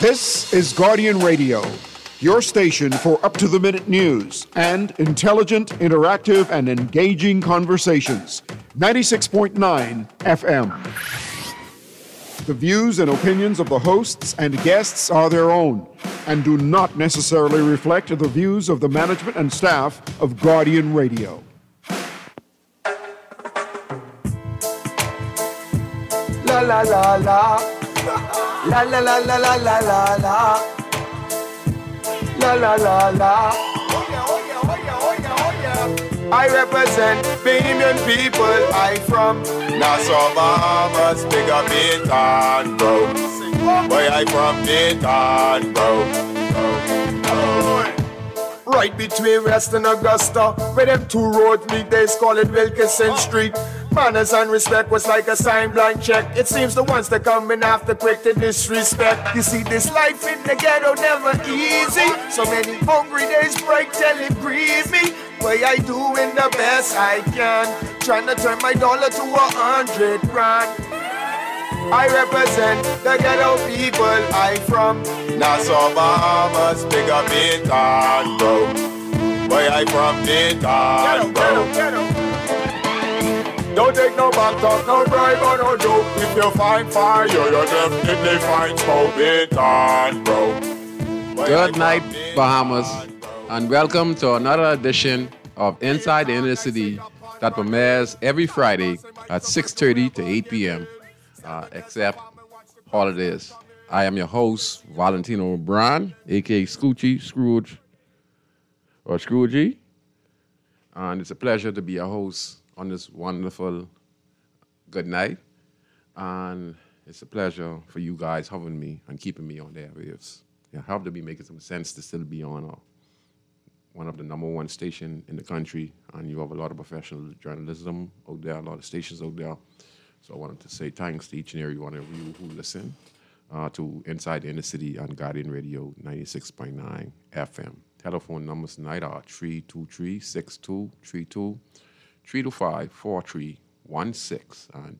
This is Guardian Radio, your station for up-to-the-minute news and intelligent, interactive, and engaging conversations. 96.9 FM. The views and opinions of the hosts and guests are their own and do not necessarily reflect the views of the management and staff of Guardian Radio. La la la la. La la la la la la la la. La la la la. I represent Bahamian people. I from Nassau, Bahamas, big up Baytown, bro. Where I from Baytown, bro. Right between West and Augusta, where them two roads meet, they call it Wilkinson Street. Manners and respect was like a sign blank check. It seems the ones that come in after quick to disrespect. You see, this life in the ghetto never easy. So many hungry days break till it grieve me. Way I doing the best I can, trying to turn my dollar to 100 grand. I represent the ghetto people. I from Nassau, Bahamas, big up Baytown, bro. Where I from Baytown, bro. Don't take no back talk, no bribe or no joke. If you find fire, you definitely find smoke. Baytown, bro. Good night, Bahamas, and welcome to another edition of Inside the Inner City that premieres every Friday at 6:30 to 8 p.m. Except holidays. I am your host, Valentino Brown, a.k.a. Scrooge, or Scroogey. And it's a pleasure to be your host on this wonderful good night. And it's a pleasure for you guys having me and keeping me on the airwaves. I hope to be making some sense to still be on one of the number one station in the country. And you have a lot of professional journalism out there, a lot of stations out there. So I wanted to say thanks to each and every one of you who listen to Inside the Inner City on Guardian Radio 96.9 FM. Telephone numbers tonight are 323-6232, 325-4316, and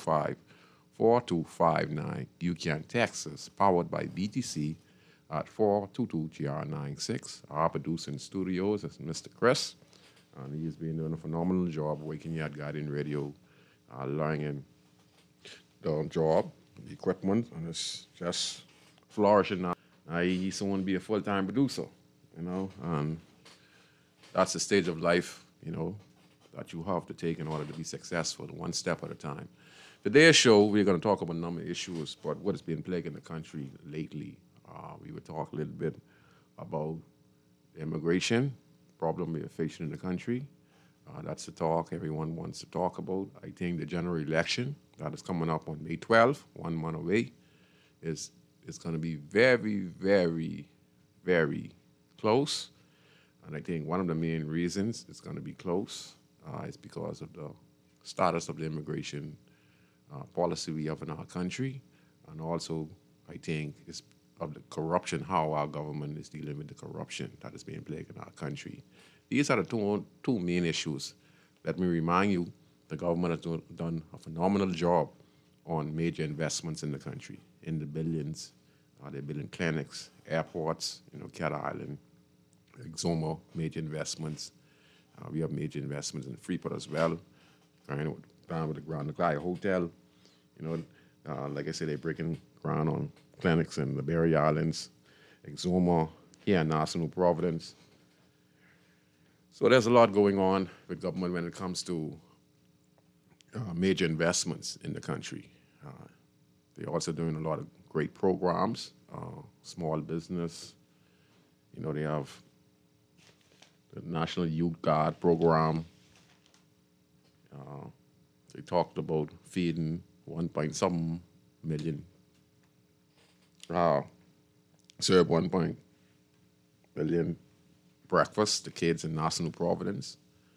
325-4259. You can text us, powered by BTC, at 422-GR96. Our producer in studios is Mr. Chris, and he's been doing a phenomenal job working here at Guardian Radio, learning the job, the equipment, and it's just flourishing now. He soon want to be a full-time producer, and that's the stage of life, that you have to take in order to be successful, one step at a time. Today's show, we're going to talk about a number of issues, but what has been plaguing the country lately. We will talk a little bit about the immigration problem we are facing in the country. That's the talk everyone wants to talk about. I think the general election that is coming up on May 12th, 1 month away, is going to be very, very, very close. And I think one of the main reasons it's going to be close is because of the status of the immigration policy we have in our country, and also I think it's of the corruption, how our government is dealing with the corruption that is being plagued in our country. These are the two main issues. Let me remind you, the government has done a phenomenal job on major investments in the country, in the billions. They're building clinics, airports, Cat Island, Exuma, major investments. We have major investments in Freeport as well. Down with the Grand Nicolai Hotel. Like I said, they're breaking ground on clinics in the Berry Islands, Exuma, here in Nassau, Providence. So there's a lot going on with government when it comes to major investments in the country. They're also doing a lot of great programs, small business. They have the National Youth Guard program. They talked about feeding 1.7 million, serve 1 billion breakfast to kids in Nassau, Providence.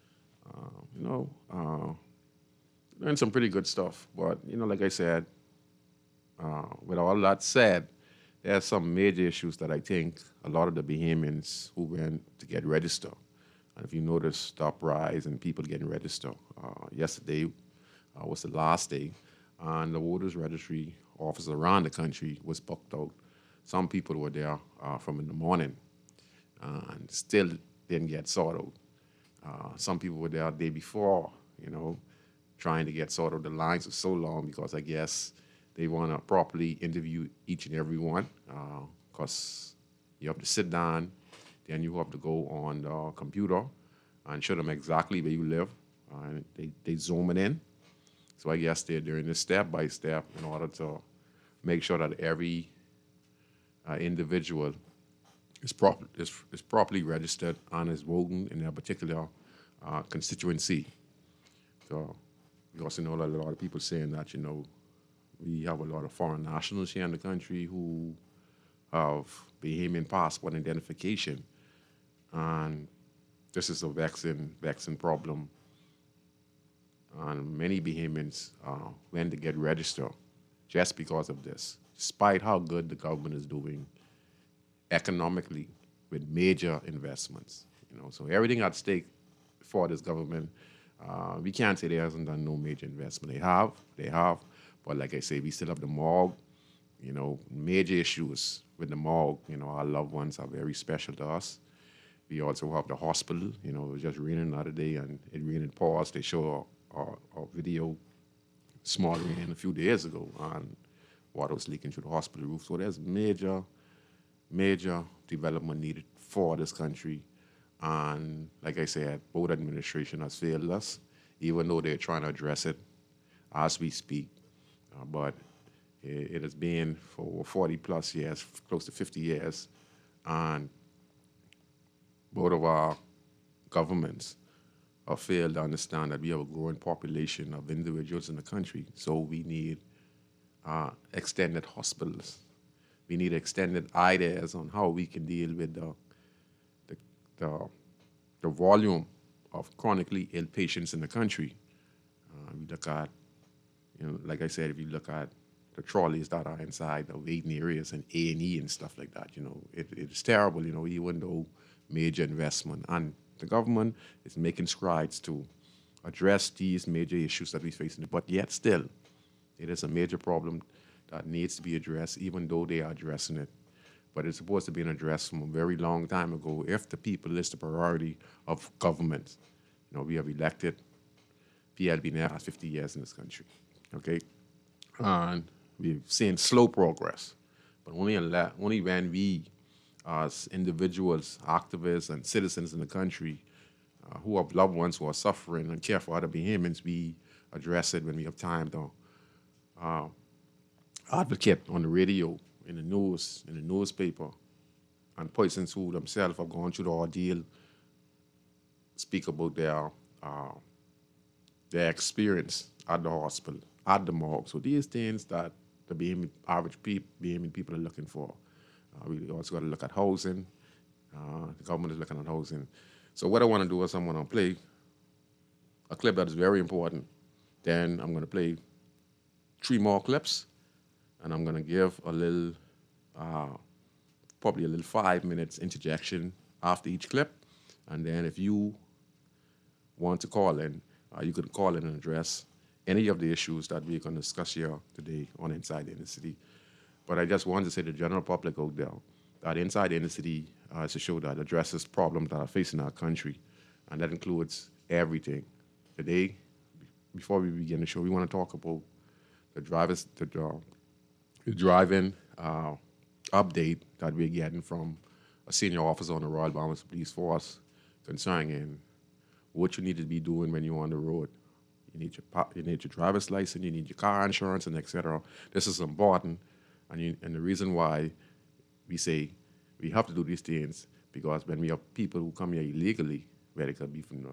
Doing some pretty good stuff. But, like I said, with all that said, there are some major issues that I think a lot of the Bahamians who went to get registered, and if you notice the uprise and people getting registered, yesterday was the last day, and the voters registry offices around the country was booked out some people were there from in the morning and still didn't get sorted out. Some people were there the day before, trying to get sorted out. The lines are so long because I guess they want to properly interview each and every one because you have to sit down, then you have to go on the computer and show them exactly where you live. And they zoom it in. So I guess they're doing this step by step in order to make sure that every individual is properly registered and is voting in their particular constituency. So you also know that a lot of people saying that, we have a lot of foreign nationals here in the country who have Bahamian passport identification. And this is a vexing problem. And many Bahamians went to get registered just because of this, despite how good the government is doing economically with major investments. So everything at stake for this government, we can't say they hasn't done no major investment. They have, but like I say, we still have the morgue. Major issues with the morgue. Our loved ones are very special to us. We also have the hospital. It was just raining the other day, and it rained and paused. They show our video, small rain a few days ago, and water was leaking through the hospital roof. So there's major development needed for this country. And like I said, both administration has failed us, even though they're trying to address it as we speak. But it has been for 40 plus years, close to 50 years, and both of our governments have failed to understand that we have a growing population of individuals in the country. So we need extended hospitals. We need extended ideas on how we can deal with the volume of chronically ill patients in the country. We look at, like I said, if you look at the trolleys that are inside the waiting areas and A&E and stuff like that, it's terrible, even though major investment. And the government is making strides to address these major issues that we face, but yet still, it is a major problem that needs to be addressed, even though they are addressing it. But it's supposed to be addressed from a very long time ago if the people is the priority of government. We have elected PL been there for 50 years in this country, okay? And we've seen slow progress, but only when we, as individuals, activists, and citizens in the country who have loved ones who are suffering and care for other Bahamians, we address it when we have time to advocate on the radio, in the news, in the newspaper, and persons who themselves have gone through the ordeal speak about their experience at the hospital, at the morgue. So these things that the average Bahamian people are looking for. We also got to look at housing. The government is looking at housing. So what I want to do is I'm going to play a clip that is very important. Then I'm going to play 3 more clips, and I'm going to give a little, probably a little 5 minutes interjection after each clip. And then if you want to call in, you can call in and address any of the issues that we're going to discuss here today on Inside the Inner City. But I just wanted to say to the general public out there that Inside the Inner City is a show that addresses problems that are facing our country, and that includes everything. Today, before we begin the show, we want to talk about the driving update that we're getting from a senior officer on the Royal Bahamas Police Force concerning what you need to be doing when you're on the road. You need your driver's license, you need your car insurance, and etc. This is important, and the reason why we say we have to do these things because when we have people who come here illegally, where it could be from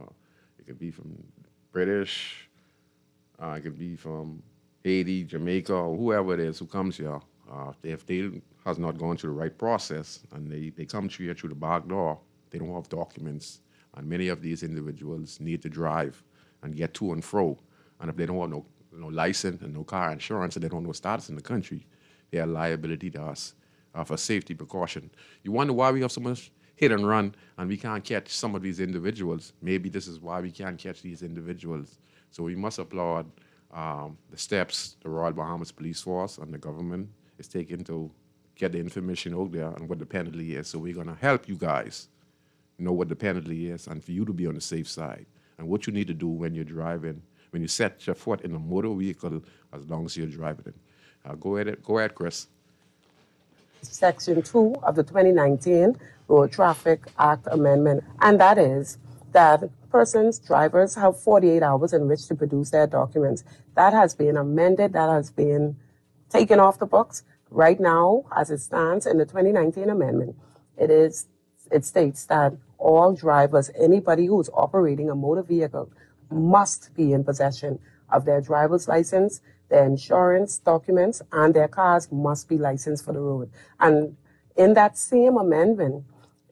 British, it could be from Haiti, Jamaica, or whoever it is who comes here, if they has not gone through the right process and they come here through the back door, they don't have documents, and many of these individuals need to drive and get to and fro. And if they don't have no license and no car insurance and they don't have no status in the country, they are a liability to us for safety precaution. You wonder why we have so much hit and run and we can't catch some of these individuals. Maybe this is why we can't catch these individuals. So we must applaud the steps the Royal Bahamas Police Force and the government is taking to get the information out there and what the penalty is. So we're going to help you guys know what the penalty is and for you to be on the safe side. And what you need to do when you're driving, when you set your foot in a motor vehicle, as long as you're driving it. Go ahead, Chris. Section 2 of the 2019 Road Traffic Act Amendment, and that is that drivers have 48 hours in which to produce their documents. That has been amended, that has been taken off the books. Right now, as it stands in the 2019 amendment, it states that all drivers, anybody who is operating a motor vehicle, must be in possession of their driver's license, their insurance documents, and their cars must be licensed for the road. And in that same amendment,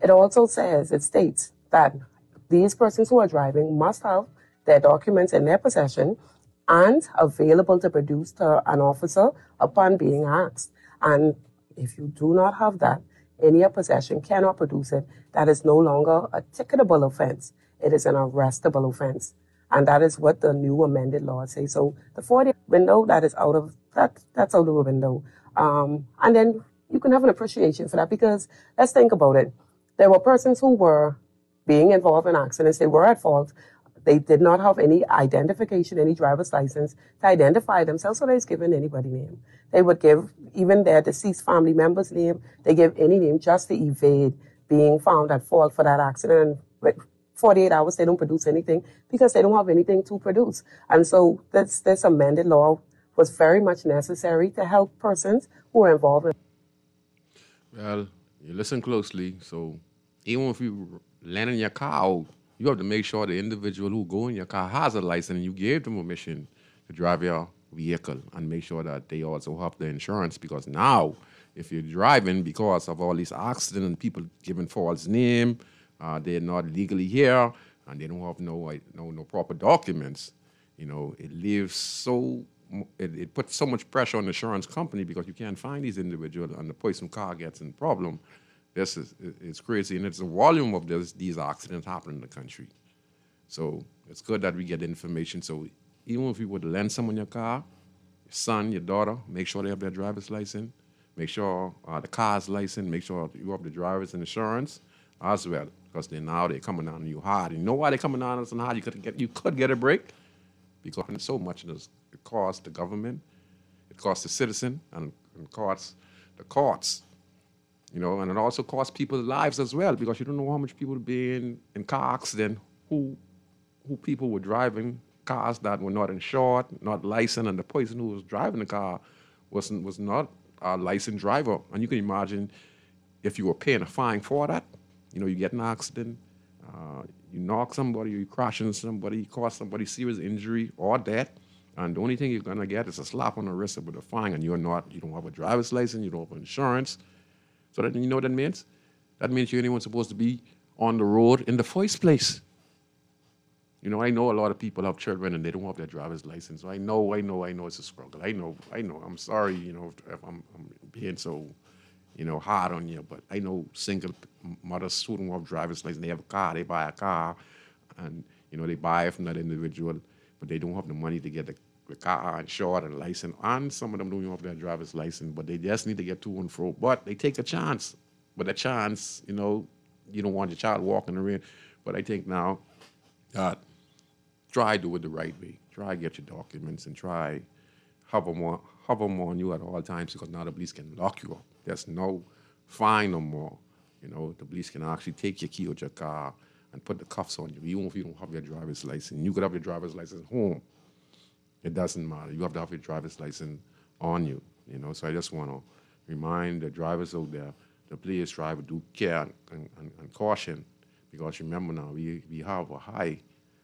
it states that these persons who are driving must have their documents in their possession and available to produce to an officer upon being asked. And if you do not have that in your possession, cannot produce it, that is no longer a ticketable offense. It is an arrestable offense. And that is what the new amended law says. So the 40 window, that's out of the window. And then you can have an appreciation for that, because let's think about it. There were persons who were being involved in accidents. They were at fault. They did not have any identification, any driver's license to identify themselves, so they just given anybody's name. They would give even their deceased family member's name. They give any name just to evade being found at fault for that accident. And with 48 hours, they don't produce anything because they don't have anything to produce. And so this amended law was very much necessary to help persons who are involved in. Well, you listen closely. So even if you land in your car out, you have to make sure the individual who go in your car has a license and you gave them permission to drive your vehicle, and make sure that they also have the insurance, because now if you're driving because of all these accidents and people giving false name, they're not legally here and they don't have no proper documents, it puts so much pressure on the insurance company, because you can't find these individuals and the person car gets in problem. It's crazy, and it's the volume of these accidents happening in the country. So it's good that we get information. So even if you would lend someone your car, your son, your daughter, make sure they have their driver's license, make sure the car's license, make sure you have the driver's insurance as well, because they're coming on you hard. And you know why they're coming on us hard? You could get a break, because so much it costs the government, it costs the citizen, and it costs the courts. And it also costs people's lives as well, because you don't know how much people be in car accident who people were driving cars that were not insured, not licensed, and the person who was driving the car was not a licensed driver. And you can imagine if you were paying a fine for that. You get in an accident, you knock somebody, you crash into somebody, you cause somebody serious injury or death, and the only thing you're gonna get is a slap on the wrist with a fine, and you don't have a driver's license, you don't have insurance. So that, you know what that means? That means you're anyone supposed to be on the road in the first place. I know a lot of people have children and they don't have their driver's license. So I know it's a struggle. I know. I'm sorry, if I'm being so, hard on you, but I know single mothers who don't have driver's license. They have a car, they buy a car, and they buy it from that individual, but they don't have the money to get the car insured and licensed, and some of them don't even have their driver's license, but they just need to get to and fro. But they take a chance. But a chance, you don't want your child walking around. But I think now that try do it the right way. Try get your documents and try have them on you at all times, because now the police can lock you up. There's no fine no more. The police can actually take your key out your car and put the cuffs on you, even if you don't have your driver's license. You could have your driver's license home. It doesn't matter. You have to have your driver's license on you. So I just want to remind the drivers out there, to please try to do care and caution, because remember now we have a high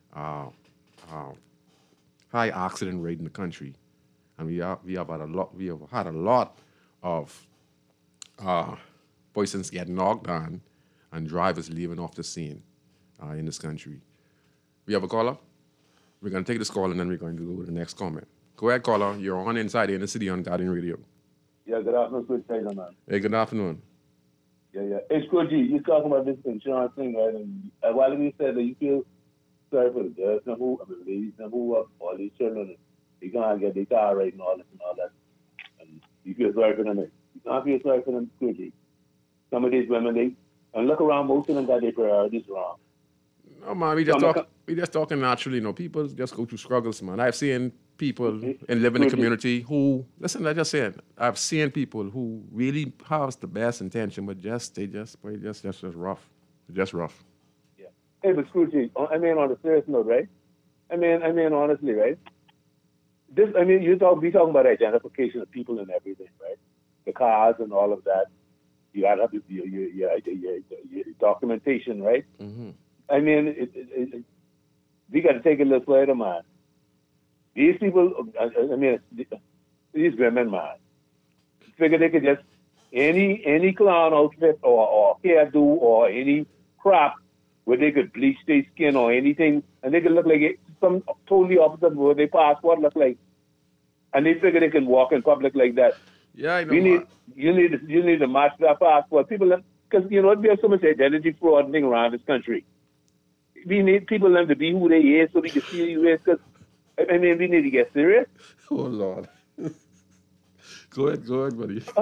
accident rate in the country, and we have had a lot of persons get knocked down and drivers leaving off the scene in this country. We have a caller. We're going to take this call and then we're going to go to the next comment. Go ahead, caller. You're on Inside in the City on Guardian Radio. Yeah, good afternoon, Chris Taylor, man. Hey, good afternoon. Yeah. Hey, Scrooge, you're talking about this insurance thing, right? And while you said that you feel sorry for the girls and who up all these children, they can't get their car right and all this and all that. And you feel sorry for them I feel sorry for them, Squidgy. Some of these women, and look around, most of them got their priorities wrong. No, man, we just talking naturally, People just go through struggles, man. I've seen people and live in the community who, listen, I just said, I've seen people who really have the best intention, but they just rough. Just rough. Yeah. Hey, but Scrooge, I mean, on a serious note, right? I mean, honestly, right? We talking about identification of people and everything, right? The cars and all of that. You got to have your documentation, right? Mm-hmm. I mean, we got to take it a little further, man. These people, these women, man, figure they could just, any clown outfit or hairdo or any crap where they could bleach their skin or anything, and they could look like some totally opposite of what their passport look like. And they figure they can walk in public like that. Yeah, I know. You need to match that passport. People, because we have so much identity fraud thing around this country. We need people to be who they is so we can see who is. Because we need to get serious. Oh Lord. Go ahead, buddy. It's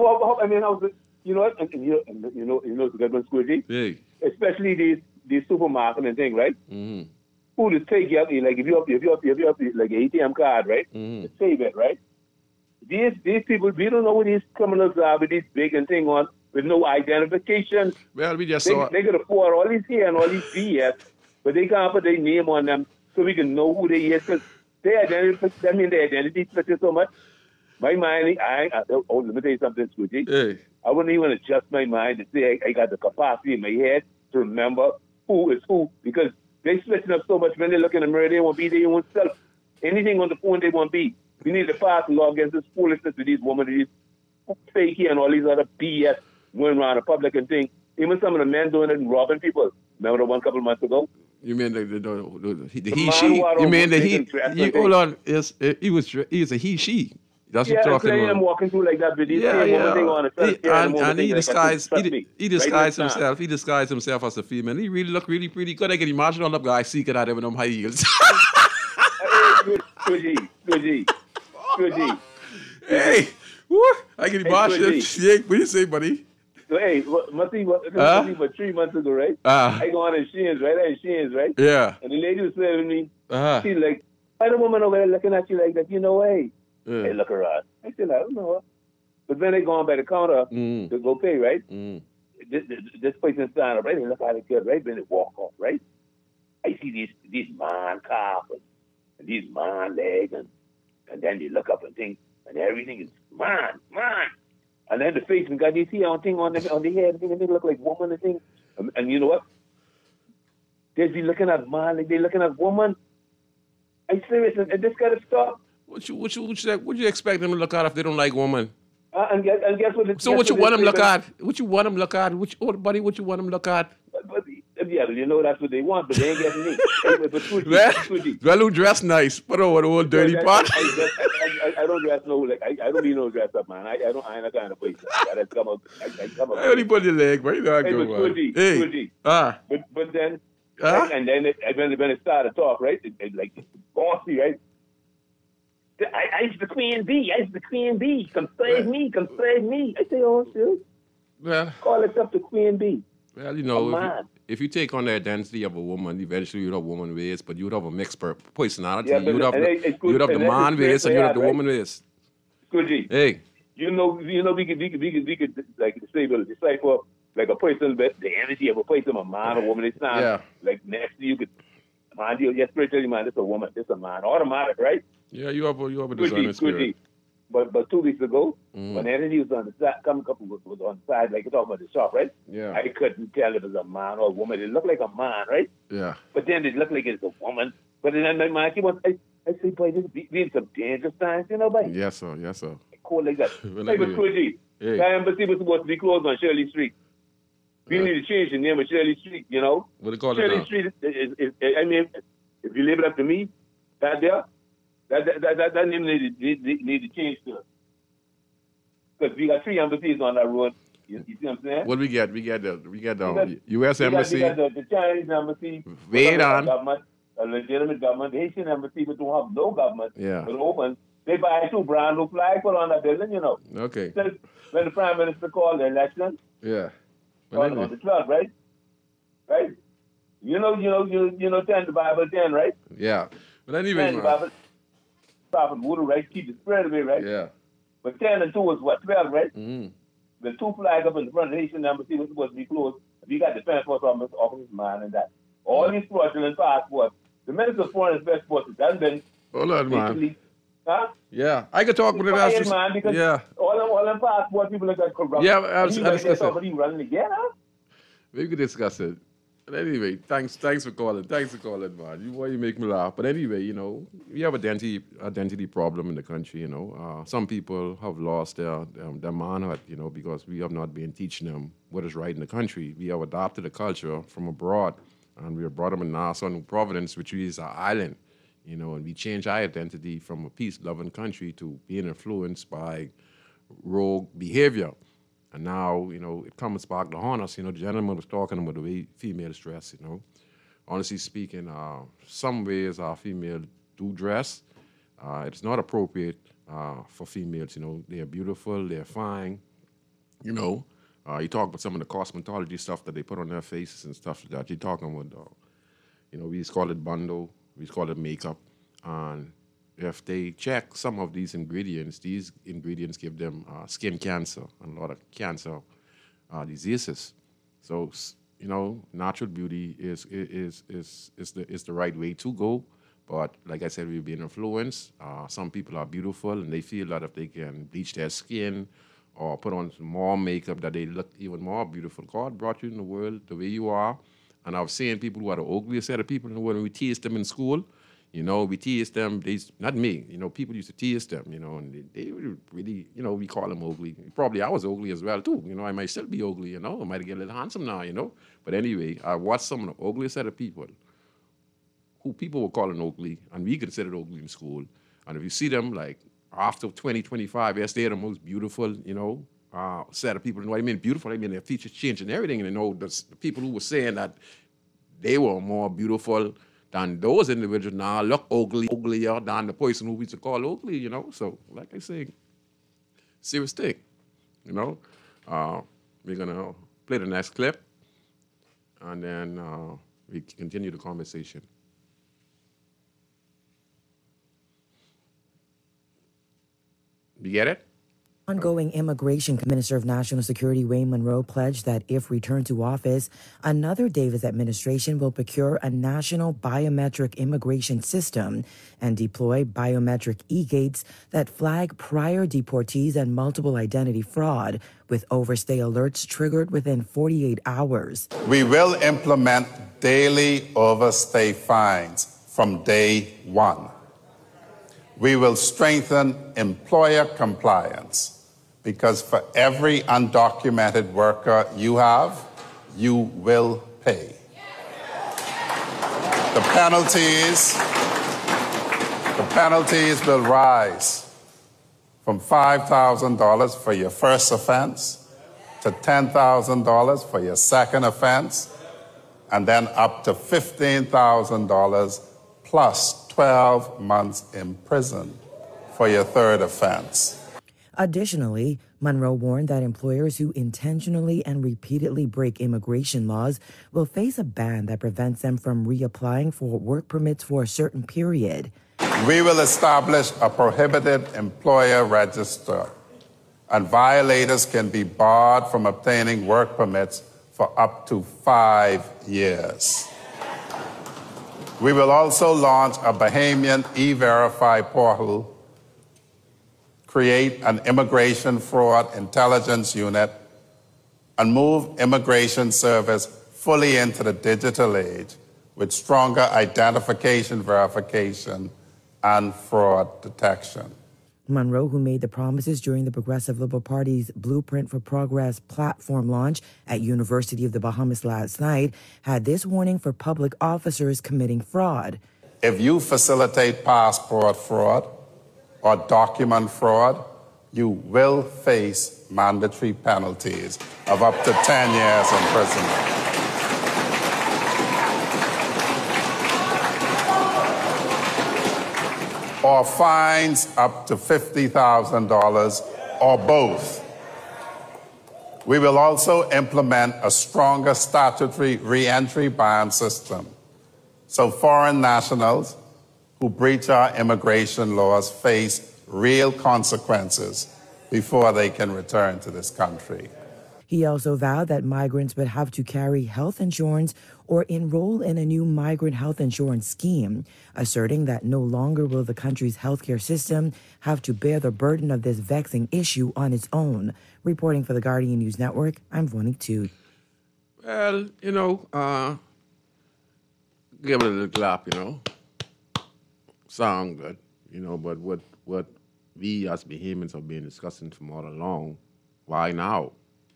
a good one, Squidgy. Hey. Especially these supermarket and thing, right? Mm-hmm. Who to take you up, like if you have like an ATM card, right? Mm-hmm. To save it, right? These people, we don't know what these criminals are with these big and thing on with no identification. Well, we just saw they could afford all these here and all these BS, but they can't put their name on them so we can know who they is. Because their identity switches so much. My mind, let me tell you something, Squidgy. Hey. I wouldn't even adjust my mind to say I got the capacity in my head to remember who is who, because they switching up so much. When they look in the mirror, they won't be their own self. Anything on the phone, they won't be. We need to pass a law against this foolishness with these women, these fake here and all these other BS going around the public and things. Even some of the men doing it and robbing people. Remember the one couple of months ago? You mean the he, she? You mean the he? Hold on. He was a he, she. That's what you're talking about. I'm walking through like that with these woman thing on it. And he disguised himself. He disguised himself as a female. He really looked really pretty good. I can imagine all the guys seeking at him in them high heels. Good. Hey, what? I can imagine. Yeah, what do you say, buddy? So, hey, must be for 3 months ago, right? I go on in Sheins, right? Yeah. And the lady was saying to me, she's like, why the woman over there looking at you like that? Hey. Hey, look around. I said, I don't know. But then they go on by the counter to go pay, right? This person stand up, right? They look at it good, right? Then they walk off, right? I see these man calves and these man legs, and then they look up and think, and everything is man. And then the face and got these here on the head, and they look like woman and thing. And you know what? They be looking at man like they looking at woman. I'm serious, and this got to stop. What you expect them to look at if they don't like woman? And guess what? So what you want them to look at? What you want them to look at? What you want them to look at? That's what they want, but they ain't getting me. Well, who dress nice? Put on the old dirty pot. I don't dress I don't need no dress up, man. I ain't that kind of place. I come up. I only put your leg, but you know But then, and then when it started to talk, right? Like bossy, right? I's the queen bee. Come save me. I say, oh, shoot. Well, call it up to queen bee. Well, if you take on the identity of a woman, eventually you'd have woman ways, but you'd have a mixed personality. Yeah, you'd have the man ways and you'd have the woman ways. Good G. Hey. We could like decipher like a person, but the energy of a person, a man or woman. It's not like next to you could mind you. Yes, spiritually, man, it's a woman, it's a man, automatic, right? Yeah, you have a designer spirit. But 2 weeks ago, when energy was on the side, was on the side, like you're talking about the shop, right? Yeah. I couldn't tell if it was a man or a woman. It looked like a man, right? Yeah. But then it looked like it's a woman. But then my mind came on, I say, boy, this is in some dangerous times, boy. Yes, sir. Cool like that. Hey, but Squidgy, the embassy was supposed to be closed on Shirley Street. We need to change the name of Shirley Street, What do they call it Shirley now? Street is, if you leave it up to me, that name need to change to it. Because we got 3 embassies on that road. You see what I'm saying? What we get? We get the U.S. embassy. We got the Chinese embassy. Wait on. A legitimate government. The Haitian embassy, but don't have no government. Yeah. But open. They buy 2 brand new flags, put on the building, you know. Okay. When the Prime Minister called the election. Yeah. On the 12th, right? Right? You know 10, the Bible 10, right? Yeah. But anyway, 10, the Bible, Prophet Voodoo, right? Keep the spread away, right? Yeah. But 10 and 2 is what, 12, right? Mm-hmm. The 2 flags up in the front of the Haitian embassy was supposed to be closed. If you got the defense force officers man and that. All these fraudulent passports. The Minister of Foreign Affairs has been hold on, man. Huh? Yeah, I could talk with it. Man, because yeah. All them passport people are corrupt. Yeah, I'll discuss it. Somebody running again, huh? We could discuss it. But anyway, thanks for calling. Thanks for calling, man. You make me laugh. But anyway, you know, we have identity problem in the country, you know. Some people have lost their manhood, you know, because we have not been teaching them what is right in the country. We have adopted a culture from abroad, and we have brought them in Nassau, New Providence, which is our island, you know, and we changed our identity from a peace-loving country to being influenced by rogue behavior. And now, you know, it comes back to haunt us. You know, the gentleman was talking about the way females dress, you know. Honestly speaking, some ways our female do dress. It's not appropriate for females, you know. They're beautiful, they're fine, you know. You talk about some of the cosmetology stuff that they put on their faces and stuff like that. You're talking about, you know, we just call it bundle, we just call it makeup. And if they check some of these ingredients give them skin cancer and a lot of cancer diseases. So, you know, natural beauty is the right way to go. But like I said, we've been influenced. Some people are beautiful and they feel that if they can bleach their skin or put on some more makeup that they look even more beautiful. God brought you in the world the way you are. And I've seen people who are the ugliest set of people in the world, and we tease them in school. You know, we tease them. Not me. You know, people used to tease them, you know, and they really, you know, we call them ugly. Probably I was ugly as well, too. You know, I might still be ugly, you know. I might get a little handsome now, you know. But anyway, I watched some of the ugliest set of people who people were calling ugly, and we considered ugly in school. And if you see them, like, after 20, 25 years, they're the most beautiful, you know, set of people. You know what I mean? Beautiful, I mean their features change and everything. And, you know, the people who were saying that they were more beautiful than those individuals now look uglier than the person who we used to call ugly, you know. So, like I say, serious thing, you know. We're going to play the next clip, and then we continue the conversation. You get it? Ongoing Immigration Minister of National Security Wayne Monroe pledged that if returned to office, another Davis administration will procure a national biometric immigration system and deploy biometric e-gates that flag prior deportees and multiple identity fraud, with overstay alerts triggered within 48 hours. We will implement daily overstay fines from day one. We will strengthen employer compliance, because for every undocumented worker you have, you will pay. The penalties will rise from $5,000 for your first offense to $10,000 for your second offense, and then up to $15,000 plus 12 months in prison for your third offense. Additionally, Monroe warned that employers who intentionally and repeatedly break immigration laws will face a ban that prevents them from reapplying for work permits for a certain period. We will establish a prohibited employer register, and violators can be barred from obtaining work permits for up to 5 years. We will also launch a Bahamian E-Verify portal, create an immigration fraud intelligence unit, and move immigration service fully into the digital age with stronger identification verification and fraud detection. Monroe, who made the promises during the Progressive Liberal Party's Blueprint for Progress platform launch at University of the Bahamas last night, had this warning for public officers committing fraud. If you facilitate passport fraud or document fraud, you will face mandatory penalties of up to 10 years imprisonment. or fines up to $50,000 or both. We will also implement a stronger statutory re-entry ban system so foreign nationals who breach our immigration laws face real consequences before they can return to this country. He also vowed that migrants would have to carry health insurance or enroll in a new migrant health insurance scheme, asserting that no longer will the country's healthcare system have to bear the burden of this vexing issue on its own. Reporting for the Guardian News Network, I'm Vonique Toot. Well, give it a little clap, Sound good, but what we as Bahamians have been discussing from all along, why now?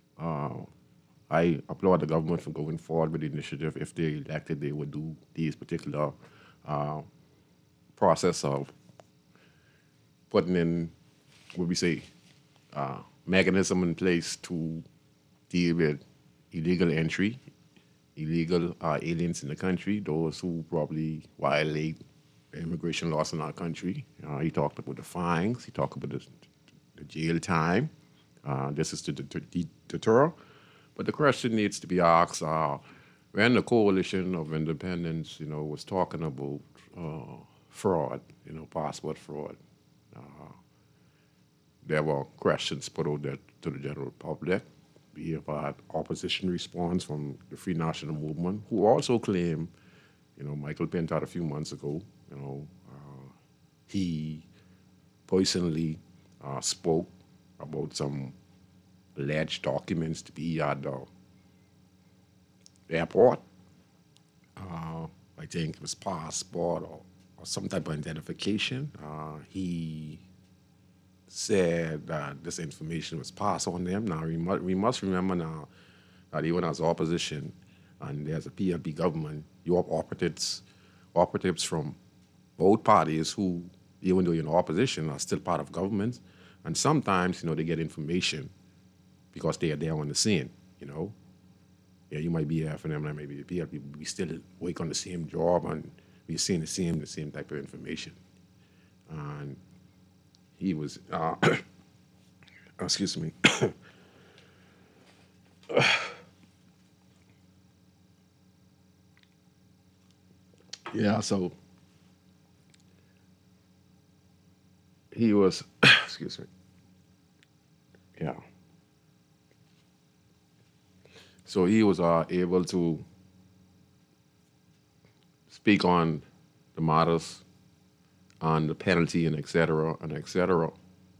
I applaud the government for going forward with the initiative. If they elected, they would do these particular process of putting in, mechanism in place to deal with illegal entry, illegal aliens in the country, those who probably violate the immigration laws in our country. He talked about the fines. He talked about the jail time. This is to deter. But the question needs to be asked, when the Coalition of Independence, was talking about fraud, passport fraud, there were questions put out there to the general public. We have had opposition response from the Free National Movement, who also claim, Michael Pintaud a few months ago, he personally spoke about some alleged documents to be at the airport. I think it was passport or some type of identification. He said that this information was passed on them. Now, we must remember now that even as opposition and there's a PLP government, you have operatives from both parties who, even though you're in opposition, are still part of government. And sometimes, they get information because they are there on the scene, Yeah, you might be FNM, and maybe the PLP, we still work on the same job and we're seeing the same type of information. And he was, excuse me. Yeah, so he was, excuse me. Yeah. So he was able to speak on the matters, on the penalty, and et cetera, and et cetera.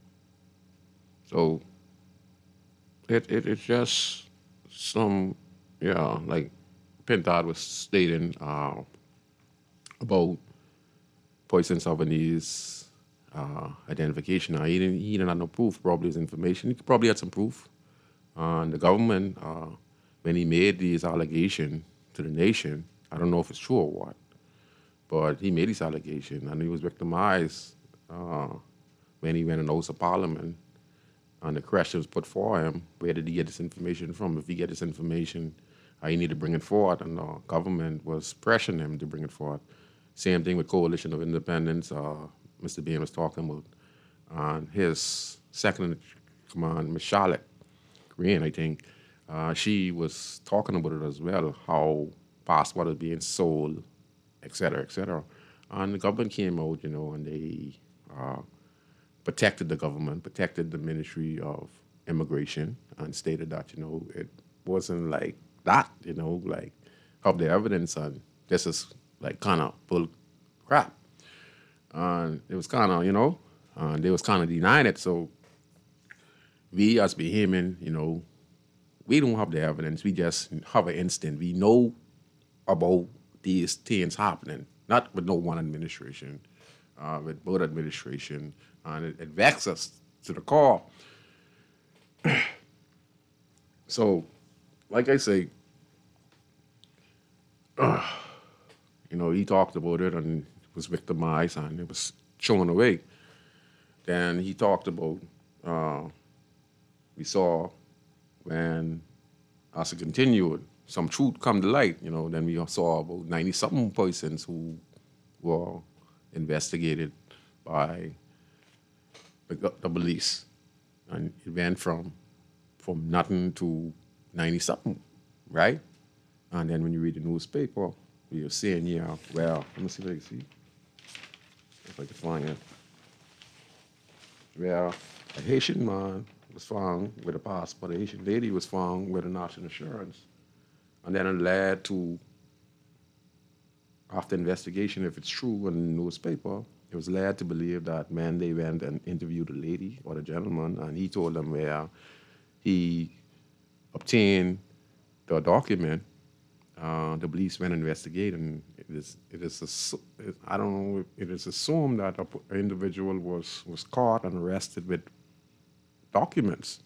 So it's just some, like Pintaud was stating about Poison Savanese identification. Now, he didn't have no proof, probably his information. He probably had some proof. And the government, when he made these allegations to the nation, I don't know if it's true or what, but he made these allegations and he was victimized when he went in the House of Parliament and the question was put for him, where did he get this information from? If he get this information, he need to bring it forward, and the government was pressuring him to bring it forward. Same thing with Coalition of Independence, Mr. Bain was talking about, and his second in command, Ms. Charlotte Green, I think, she was talking about it as well, how passport is being sold, et cetera, et cetera. And the government came out, and they protected the government, protected the Ministry of Immigration, and stated that, it wasn't like that, like have the evidence, and this is like kind of bull crap. And it was kind of, and they was kind of denying it. So we as Bahamian, we don't have the evidence. We just have an instinct. We know about these things happening, not with no one administration, with both administration, and it vexes us to the core. So, like I say, he talked about it and was victimized and it was thrown away. Then he talked about, we saw when, as it continued, some truth come to light, then we saw about 90-something persons who were investigated by the police. And it went from nothing to 90-something, right? And then when you read the newspaper, you're saying, yeah, well, let me see if I can see. If I can find it. Well, a Haitian man was found with a passport. A Haitian lady was found with a national insurance. And then it led to, after investigation, if it's true in the newspaper, it was led to believe that, man, they went and interviewed the lady or the gentleman, and he told them where he obtained the document. The police went and investigated, and it is assumed that an individual was caught and arrested with documents.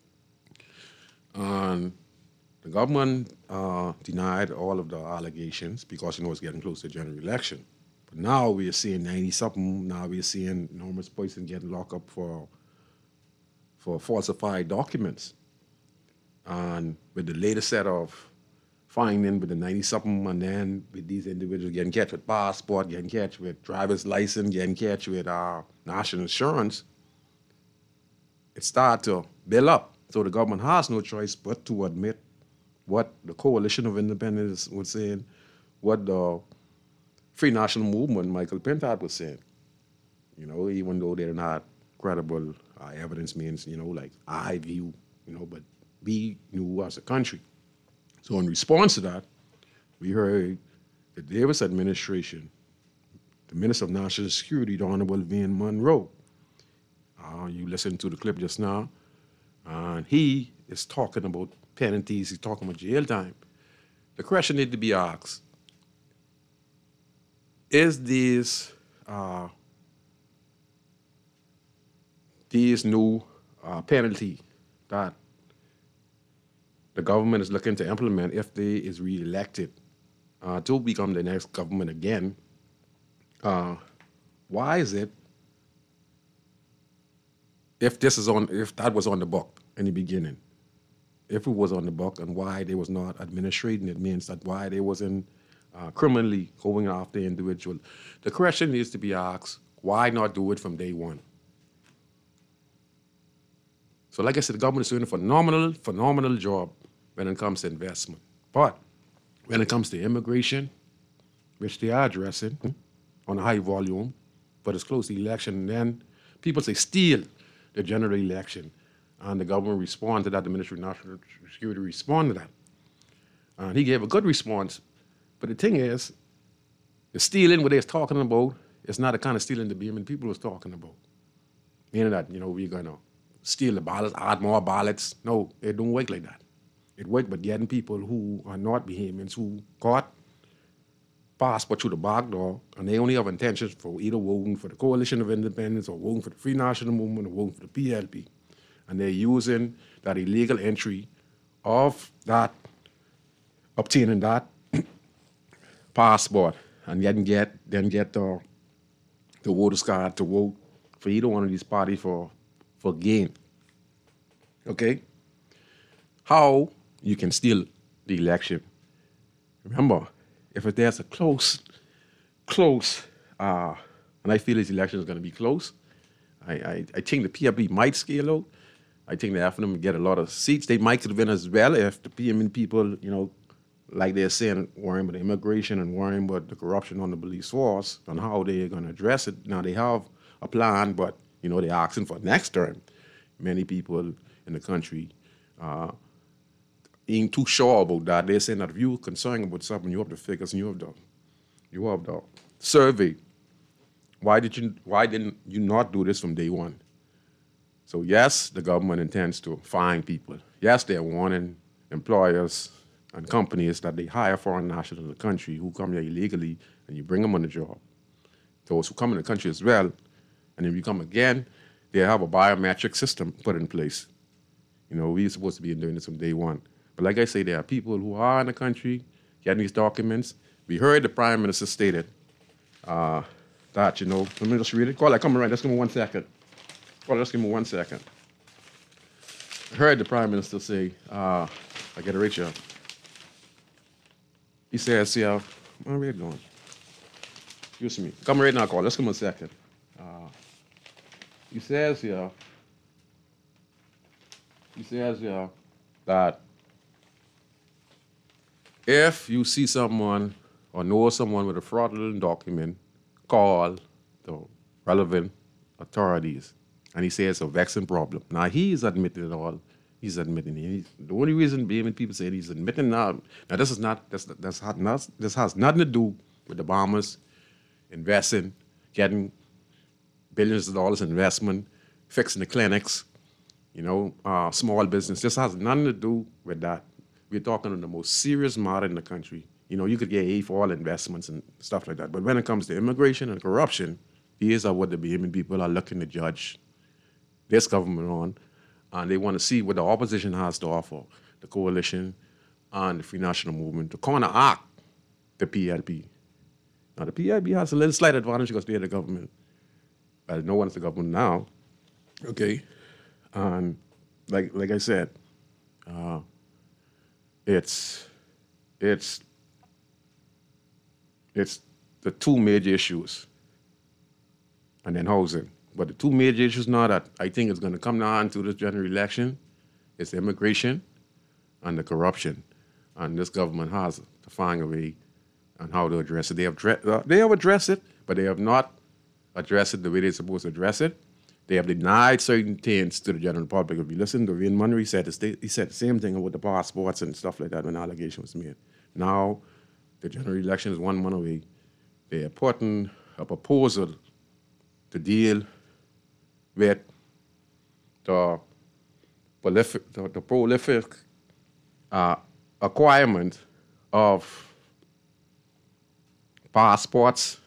And the government denied all of the allegations because, it's getting close to the general election. But now we are seeing 90-something. Now we are seeing enormous person getting locked up for falsified documents. And with the latest set of finding with the 90-something, and then with these individuals getting catch with passport, getting catch with driver's license, getting catch with national insurance, it started to build up. So the government has no choice but to admit what the Coalition of Independence was saying, what the Free National Movement, Michael Pintard, was saying. Even though they're not credible evidence means, like I view, but we knew as a country. So in response to that, we heard the Davis administration, the Minister of National Security, the Honorable Vane Monroe. You listened to the clip just now, and he is talking about penalties, he's talking about jail time. The question need to be asked, is these new penalty that the government is looking to implement if they is re-elected to become the next government again, why is it, if that was on the book in the beginning, if it was on the book, and why they was not administrating it, means that why they wasn't criminally going after the individual. The question needs to be asked, why not do it from day one? So like I said, the government is doing a phenomenal job when it comes to investment. But when it comes to immigration, which they are addressing on a high volume, but it's close to the election, and then people say steal the general election. And the government responded to that, the Ministry of National Security responded to that. And he gave a good response. But the thing is, the stealing, what they're talking about, is not the kind of stealing the Bahamian people was talking about. Meaning that, we're going to steal the ballots, add more ballots. No, it don't work like that. It works by getting people who are not Bahamians, who got passport through the back door, and they only have intentions for either voting for the Coalition of Independence or voting for the Free National Movement or voting for the PLP. And they're using that illegal entry of that, obtaining that passport, and then get the voters card to vote for either one of these parties for gain. Okay? How you can steal the election? Remember, if there's a close, and I feel this election is going to be close, I think the PLP might scale out. I think the FNM get a lot of seats. They might win as well if the PMN people, like they're saying, worrying about immigration and worrying about the corruption on the police force and how they're going to address it. Now, they have a plan, but, they're asking for next term. Many people in the country ain't too sure about that. They're saying that if you're concerned about something, you have the figures and you have the survey. Why didn't you not do this from day one? So yes, the government intends to fine people. Yes, they're warning employers and companies that they hire foreign nationals in the country who come here illegally, and you bring them on the job. Those who come in the country as well, and if you come again, they have a biometric system put in place. We're supposed to be doing this from day one. But like I say, there are people who are in the country getting these documents. We heard the Prime Minister stated that, let me just read it. Call, come around, just give me 1 second. Well, just give me 1 second. I heard the Prime Minister say, I get a reach out. He says, where are we going? Excuse me. Come right now, call. Let's give him a second. He says here that if you see someone or know someone with a fraudulent document, call the relevant authorities. And he says it's a vexing problem. Now, he's admitting it all. He's admitting it. The only reason being people say he's admitting now this has nothing to do with the bombers investing, getting billions of dollars in investment, fixing the clinics, small business. This has nothing to do with that. We're talking on the most serious matter in the country. You could get aid for all investments and stuff like that. But when it comes to immigration and corruption, these are what the Bahamian people are looking to judge this government on. And they want to see what the opposition has to offer, the coalition and the Free National Movement, to counteract the PLP. Now, the PLP has a little slight advantage because they're the government. But no one's the government now. Okay? And like I said, it's the two major issues, and then housing. But the two major issues now that I think is going to come down to this general election is the immigration and the corruption. And this government has to find a way on how to address it. They have addressed it, but they have not addressed it the way they're supposed to address it. They have denied certain things to the general public. If you listen to Wayne Munro, he said the same thing about the passports and stuff like that when the allegation was made. Now, the general election is 1 month away. They are putting a proposal to deal with the prolific acquirement of passports,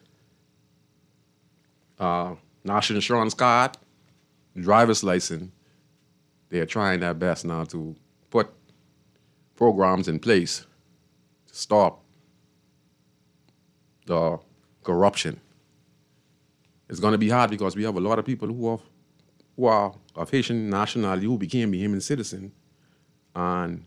national insurance card, driver's license. They are trying their best now to put programs in place to stop the corruption. It's going to be hard because we have a lot of people who are of Haitian nationality who became Bahamian citizens, and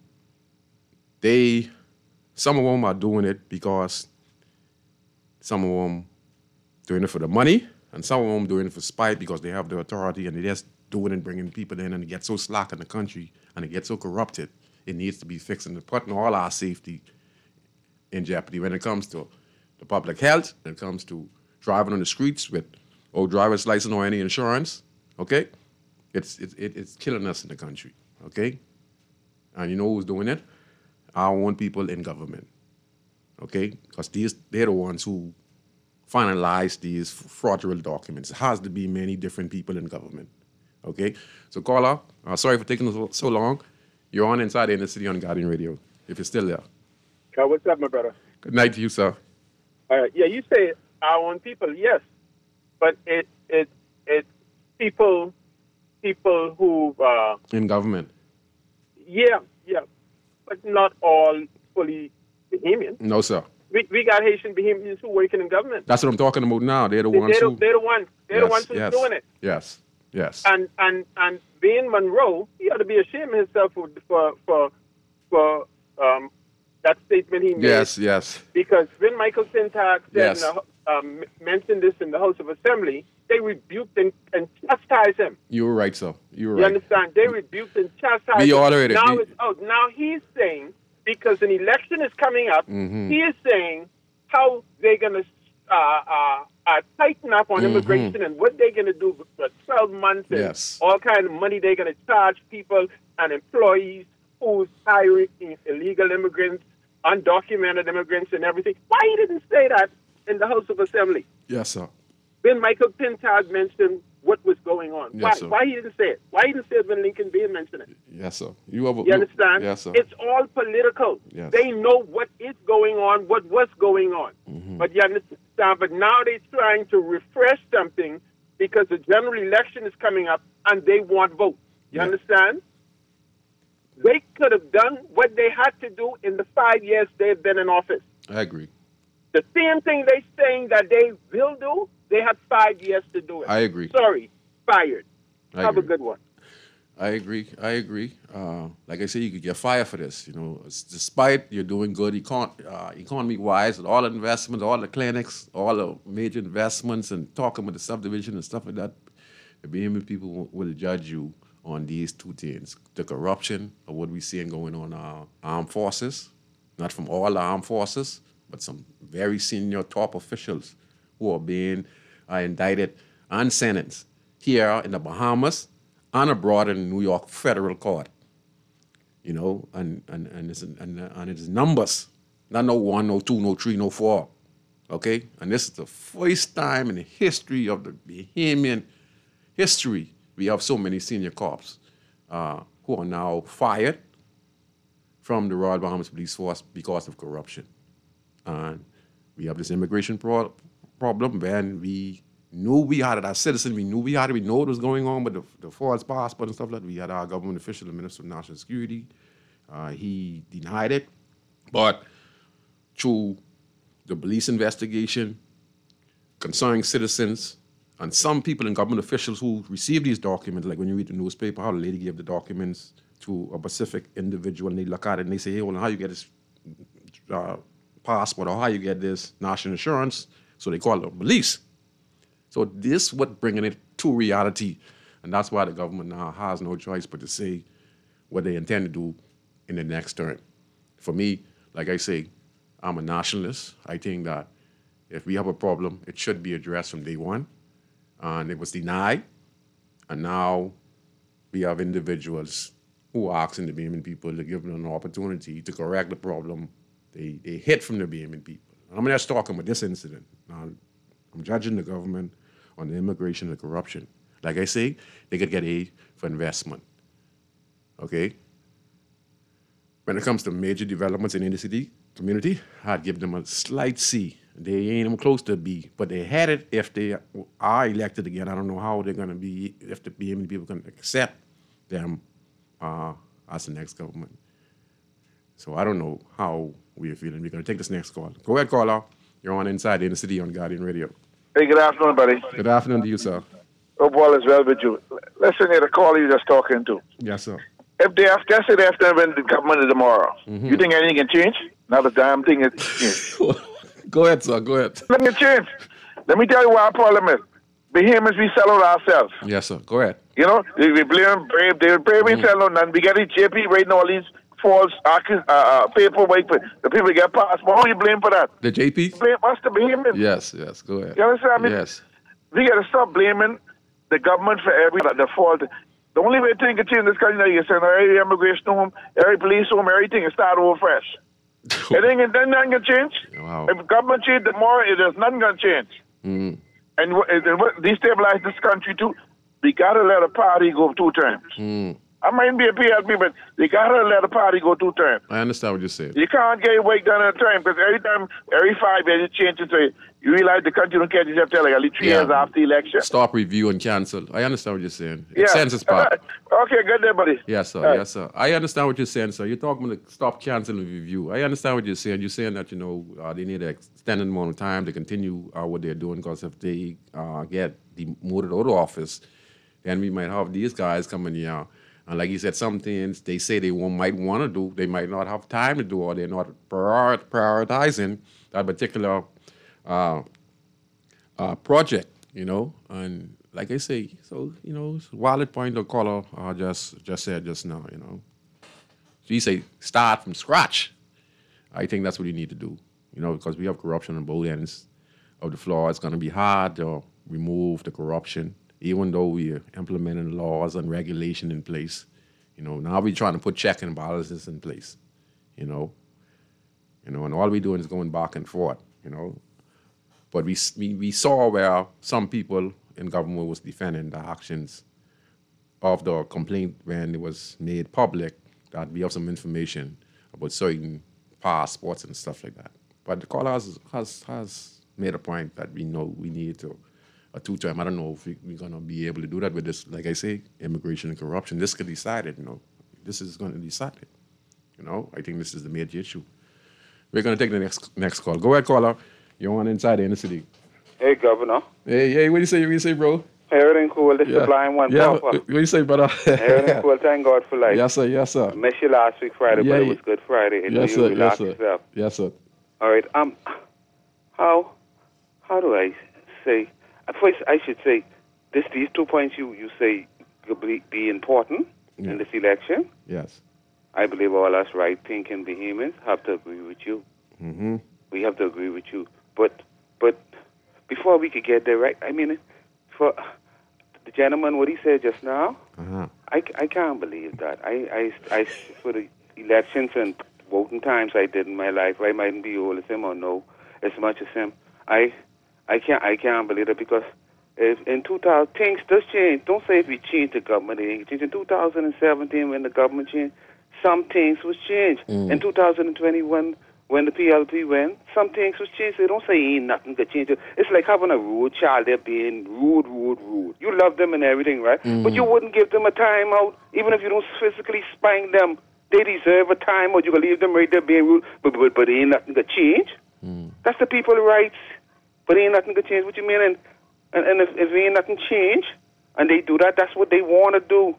some of them are doing it because some of them doing it for the money, and some of them doing it for spite because they have the authority and they just doing it and bringing people in, and it gets so slack in the country and it gets so corrupted. It needs to be fixed, and putting all our safety in jeopardy when it comes to the public health, when it comes to driving on the streets with no driver's license or any insurance. Okay, it's killing us in the country. Okay, and you know who's doing it? Our own people in government. Okay, because they're the ones who finalize these fraudulent documents. It has to be many different people in government. Okay, so caller, sorry for taking so long. You're on Inside the Inner City on Guardian Radio, if you're still there. What's up, my brother? Good night to you, sir. Yeah, you say our own people, yes, but it's people who in government. Yeah, but not all fully Bahamian. No, sir. We got Haitian Bahamians who working in government. That's what I'm talking about now. They're the ones who... They're the ones who's doing it. Yes. And Wayne Munro, he ought to be ashamed of himself for that statement he made. Yes. Because when Michael Pintack said mentioned this in the House of Assembly, they rebuked and chastised him. You were right, sir. You understand? They rebuked and chastised him. Now it's out. Now he's saying, because an election is coming up, he is saying how they're going to tighten up on immigration and what they're going to do for 12 months and all kind of money they're going to charge people and employees who's hiring illegal immigrants, undocumented immigrants and everything. Why he didn't say that in the House of Assembly? Yes, sir. When Michael Pintack mentioned what was going on. Yes, why he didn't say it? Why he didn't say it when Lincoln Bain mentioned it? Yes, sir. You understand? Yes, sir. It's all political. Yes. They know what is going on, what was going on. But you understand? But now they're trying to refresh something because the general election is coming up and they want votes. You understand? They could have done what they had to do in the 5 years they've been in office. I agree. The same thing they're saying that they will do, they had 5 years to do it. I agree. Sorry, fired. Have a good one. I agree. Like I say, you could get fired for this. Despite you're doing good economy-wise, with all the investments, all the clinics, all the major investments, and talking with the subdivision and stuff like that, the BME people will judge you on these two things: the corruption of what we're seeing going on in our armed forces, not from all the armed forces, but some very senior top officials who are being indicted and sentenced here in the Bahamas and abroad in the New York federal court. And it's numbers, not no 1, no 2, no 3, no 4. Okay? And this is the first time in the history of the Bahamian history we have so many senior cops who are now fired from the Royal Bahamas Police Force because of corruption. And we have this immigration problem. When we knew we had it as citizens, we know what was going on with the false passport and stuff like that. We had our government official, the Minister of National Security. He denied it. But through the police investigation, concerned citizens, and some people and government officials who received these documents, like when you read the newspaper, how the lady gave the documents to a specific individual, and they look at it and they say, hey, well, how you get this passport, or how you get this national insurance? So they call it the police. So this what bringing it to reality, and that's why the government now has no choice but to say what they intend to do in the next term. For me, like I say, I'm a nationalist. I think that if we have a problem, it should be addressed from day one. And it was denied, and now we have individuals who are asking the Bahamian people to give them an opportunity to correct the problem they hid from the Bahamian people. I'm just talking about this incident. Now, I'm judging the government on the immigration and the corruption. Like I say, they could get aid for investment. Okay? When it comes to major developments in the city community, I'd give them a slight C. They ain't even close to a B, but they had it if they are elected again. I don't know how they're going to be, if the BME people can accept them as the next government. So I don't know how we're feeling. We're going to take this next call. Go ahead, caller. You're on Inside the Inner City on Guardian Radio. Hey, good afternoon, buddy. Good afternoon to you, sir. Hope all is well with you. Listen to the caller you just talking to. Yes, sir. If they have, let's say they have to win the government tomorrow, you think anything can change? Not a damn thing is changed. Go ahead, sir. Go ahead. Nothing can change. Let me tell you what our problem is. Bahamians, we sell out ourselves. Yes, sir. Go ahead. We blame Brave. They Brave ain't selling out nothing. We get the JP writing all these false paperwork. The people get passport. Who you blame for that? The JP? Blame us, the Bahamians. Yes. Go ahead. You understand? I mean, yes. We got to stop blaming the government for the fault. The only way things can change in this country, you send every immigration home, every police home, everything, and start over fresh. Then nothing can change. Wow. If government change tomorrow, there's nothing going to change. And destabilize this country too. They got to let a party go 2 terms. I might be a PLP, but they got to let a party go 2 terms. I understand what you're saying. You can't get your work done in a term, because every 5 years, you change it to you realize the country don't catch itself till like at least 3 years after the election. Stop, review, and cancel. I understand what you're saying. Yeah. Census part. Okay, good day, buddy. Yes, sir. Right. Yes, sir. I understand what you're saying, sir. You're talking about stop, cancel, and review. I understand what you're saying. You're saying that, they need an extended amount of time to continue what they're doing, because if they get demoted out of office, then we might have these guys coming here. And like you said, some things they say they might want to do, they might not have time to do, or they're not prioritizing that particular project, And like I say, so, it's a valid point the caller just said just now, So you say start from scratch. I think that's what you need to do, because we have corruption on both ends of the floor. It's going to be hard to remove the corruption, even though we are implementing laws and regulation in place. Now we're trying to put check and balances in place, and all we're doing is going back and forth, But we saw where some people in government was defending the actions of the complaint when it was made public that we have some information about certain passports and stuff like that. But the caller has made a point that we know we need to a 2-term. I don't know if we're going to be able to do that with this, like I say, immigration and corruption. This could decide it, This is going to decide it. I think this is the major issue. We're going to take the next call. Go ahead, caller. You're on Inside the Inner City. Hey, Governor. Hey, what do you say, bro? Everything cool. This is the blind one. Yeah, Papa. what you say, brother? Everything cool. Thank God for life. Yes, sir. Yes, sir. I missed you last week Friday, but it was Good Friday. Yes, sir. Yes, sir. Yourself. Yes, sir. All right. How do I say? First, I should say these 2 points you say could be important in this election. Yes. I believe all us right-thinking Bahamians have to agree with you. Mm-hmm. We have to agree with you. But before we could get there, right? I mean, for the gentleman, what he said just now, I can't believe that. I for the elections and voting times I did in my life, I mightn't be old as him or no as much as him. I can't believe it because if in 2000 things does change. Don't say if we change the government, it ain't change. In 2017 when the government changed, some things was changed. In 2021 when the PLP went, some things was changed. They don't say ain't nothing could change. It's like having a rude child. They're being rude. You love them and everything, right? But you wouldn't give them a time out, even if you don't physically spank them. They deserve a time out. You can leave them right there being rude, but ain't nothing could change. That's the people's rights. But ain't nothing could change. What you mean? And if ain't nothing change, and they do that, that's what they want to do.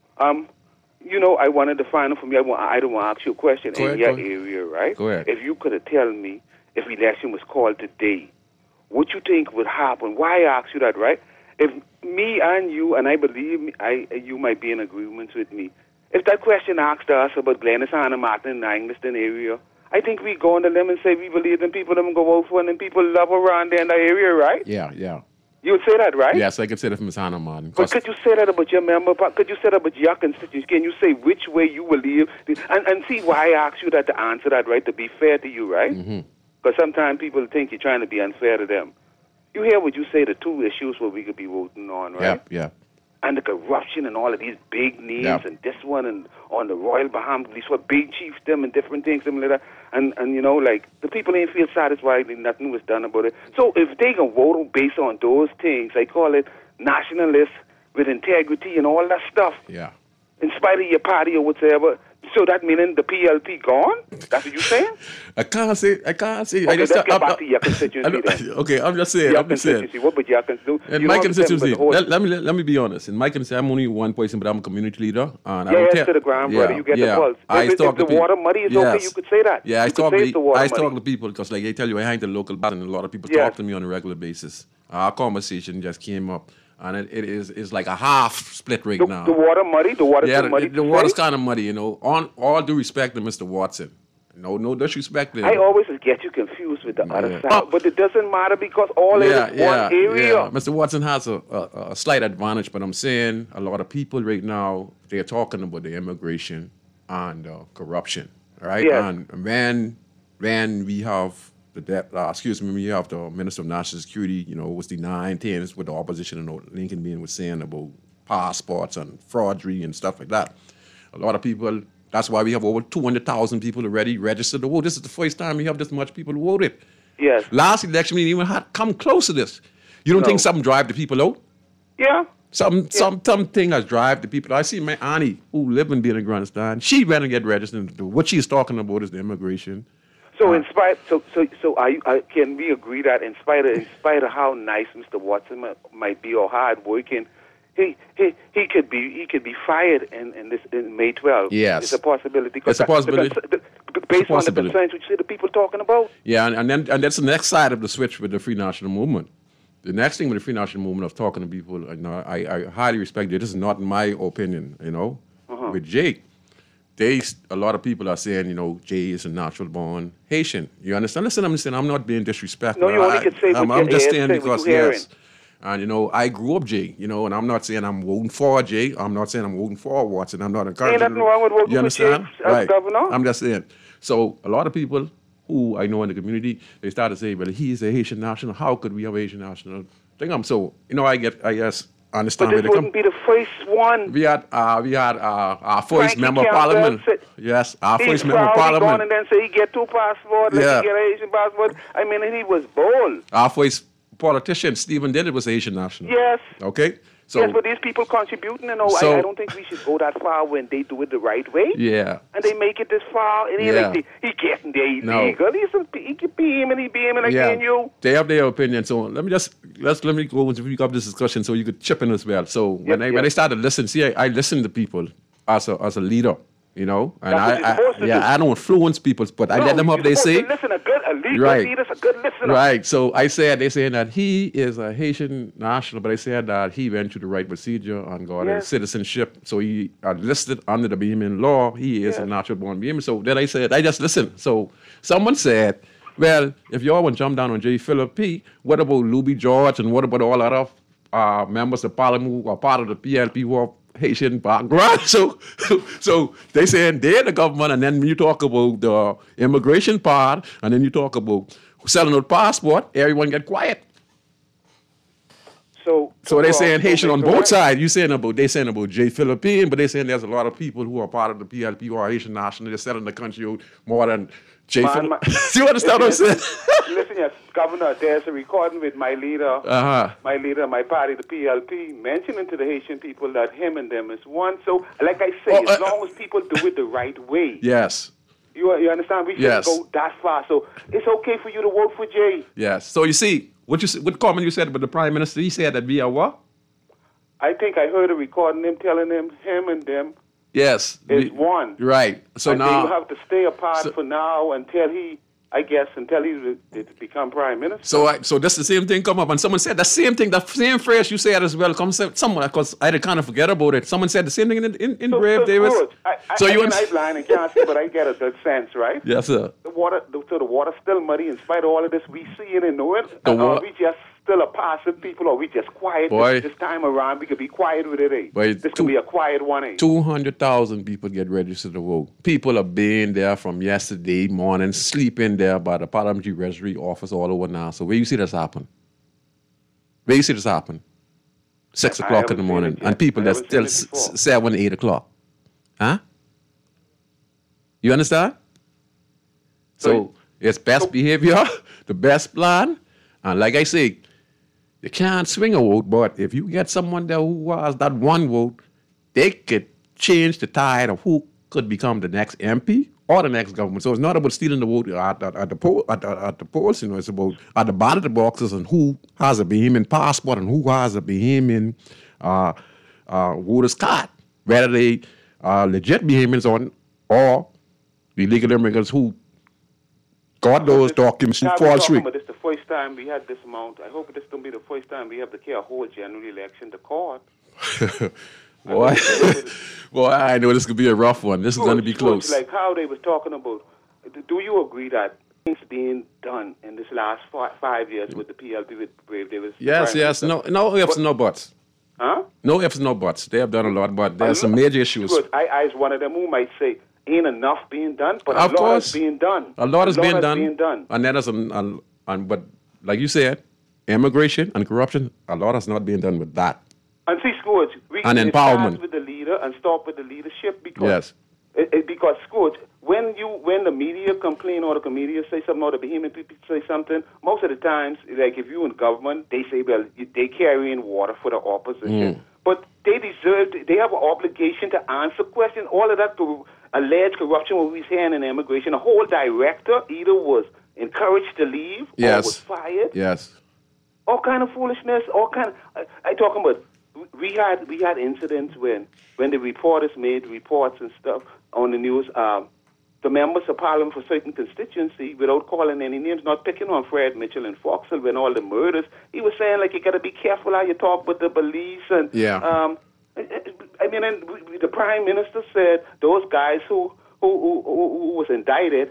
I wanted to find out from you. I don't want to ask you a question in your area, right? Go ahead. If you could have tell me if election was called today, what you think would happen? Why I ask you that, right? If me and you, and I believe you might be in agreement with me, if that question asked us about Glennis, Hannah Martin, and Angliston area, I think we go on the limb and say we believe in people them go out for and then people love around there in that area, right? Yeah. You would say that, right? Yes, I can say that from Miss Hannah Martin. But could you say that about your member? Could you say that about your constituents? Can you say which way you believe? And see why I asked you that to answer that, right? To be fair to you, right? Because sometimes people think you're trying to be unfair to them. You hear what you say, the two issues where we could be voting on, right? Yeah. And the corruption and all of these big names and this one and on the Royal Bahamas, these were big chiefdom and different things, something like that. And like the people ain't feel satisfied and nothing was done about it. So if they can vote based on those things, I call it nationalists with integrity and all that stuff. Yeah. In spite of your party or whatever. So that meaning the PLP gone? That's what you're saying? I can't say. Okay, let's get back to your constituency then. Okay, I'm just saying. What would your constituency? In my constituency, let me be honest. In my constituency, I'm only one person, but I'm a community leader. And to the ground, brother. You get the pulse. If the water muddy is okay, you could say that. Yeah, I talk to people because, like I tell you, I hang the local bus, and a lot of people talk to me on a regular basis. Our conversation just came up. And it's like a half split right now. The water muddy? The water's muddy? The water's kind of muddy, On all due respect to Mr. Watson. No disrespect. I always get you confused with the other side. But it doesn't matter because all is one area. Yeah. Mr. Watson has a slight advantage, but I'm saying a lot of people right now, they're talking about the immigration and corruption, right? Yes. And when we have... we have the Minister of National Security, was denying things with the opposition and Lincoln being was saying about passports and forgery and stuff like that. A lot of people, that's why we have over 200,000 people already registered to vote. This is the first time we have this much people who voted. Yes. Last election, we didn't even had come close to this. You don't think something drive the people out? Yeah. Something has drive the people. I see my auntie who live in Being Grandstand. She went and get registered. What she's talking about is the immigration. So can we agree that in spite of how nice Mr. Watson might be or hard working, he could be fired in May 12th. Yes, it's a possibility. It's a possibility. Based on the concerns which the people talking about. Yeah, and that's the next side of the switch with the Free National Movement. The next thing with the Free National Movement of talking to people, I highly respect it. This is not my opinion. With Jake. A lot of people are saying, Jay is a natural born Haitian. You understand? Listen, I'm saying I'm not being disrespectful. No, you only can say what I'm just saying because yes. And I grew up Jay, and I'm not saying I'm voting for Jay. I'm not saying I'm voting for Watson. I'm not encouraging. Ain't nothing wrong with voting for Jay as governor. I'm just saying. So a lot of people who I know in the community, they start to say, well, he's a Haitian national. How could we have a Haitian national? I guess. Understand but this wouldn't be the first one. We had our first member of parliament. Yes, our first member of parliament. Gone and then say he get 2 passports, he get an Asian passport. He was bold. Our first politician, Stephen Dillard, was Asian national. Yes. Okay. So, yes, but these people contributing, I don't think we should go that far when they do it the right way. Yeah. And they make it this far. It ain't like he getting there illegal. He can beaming again, you. They have their opinion. So let me go and pick up this discussion so you could chip in as well. So when I started listening, I listen to people as a leader. And I don't influence people, but I let them up. They say, listen, a leader leader's a good listener. Right. So they saying that he is a Haitian national, but they said that he went through the right procedure and got his citizenship. So he listed under the Bahamian law. He is a natural born Bahamian. So then I said, I just listened. So someone said, well, if y'all want to jump down on J. Philip P., what about Louis George and what about all other members of Parliament who are part of the PLP who are Haitian background? So they saying they're the government, and then when you talk about the immigration part, and then you talk about selling out passport, everyone get quiet. So they're saying Haitian on both sides. They saying about J. Philippine, but they're saying there's a lot of people who are part of the PLP who are Haitian national. They're selling the country out more than J. Philippine. Do you understand what I'm saying? Listen, yes, Governor, there's a recording with my leader, my party, the PLP, mentioning to the Haitian people that him and them is one. So, like I say, as long as people do it the right way. Yes. You understand? We shouldn't go that far. So it's okay for you to vote for Jay. Yes. So you see, what comment you said about the Prime Minister, he said that we are what? I think I heard a recording him telling him and them is one. Right. So and now they have to stay apart for now until he become Prime Minister. So that's the same thing come up, and someone said the same thing, the same phrase you said as well. Someone, because I kind of forget about it. Someone said the same thing in Brave Davis. I'm blind and can't see, but I get a good sense, right? Yes, sir. The water's still muddy in spite of all of this. We see it and know it. We just still a passive people, or we just quiet. This time around, we could be quiet with it. This could be a quiet one. 200,000 people get registered to vote. People are being there from yesterday morning, sleeping there by the Parliamentary Registry office all over now. So where you see this happen? 6 o'clock in the morning, and people that's still 7, 8 o'clock. Huh? You understand? So it's best behavior, the best plan, and like I say, you can't swing a vote, but if you get someone there who has that one vote, they could change the tide of who could become the next MP or the next government. So it's not about stealing the vote at the polls. It's about at the ballot boxes and who has a Bahamian passport and who has a Bahamian voter's card, whether they are legit Bahamians or illegal immigrants who got those documents and fall through. This is the first time we had this amount. I hope this don't be the first time we have to carry a whole general election to court. Boy, I know this could be a rough one. This is going to be close. Like how they was talking about. Do you agree that things being done in this last 5 years with the PLP with Brave Davis? Yes. No ifs, no buts. Huh? No ifs, no buts. They have done a lot, but there's some major issues. Good. I was one of them who might say ain't enough being done, but a lot is being done. A lot is being done. And that is but like you said, immigration and corruption, a lot is not being done with that. And see, Scourge, we can start with the leader and stop with the leadership because because Scourge, when the media complain or the media say something or the Bahamian people say something, most of the times, like if you're in government, they say, well, they carry in water for the opposition. But they have an obligation to answer questions. All of that alleged corruption what we're hearing in immigration, a whole director either was encouraged to leave or was fired. Yes. All kind of foolishness, I talking about. We had incidents when the reporters made reports and stuff on the news. The members of Parliament for certain constituency, without calling any names, not picking on Fred Mitchell and Foxall when all the murders, he was saying like you got to be careful how you talk with the police and the Prime Minister said those guys who was indicted.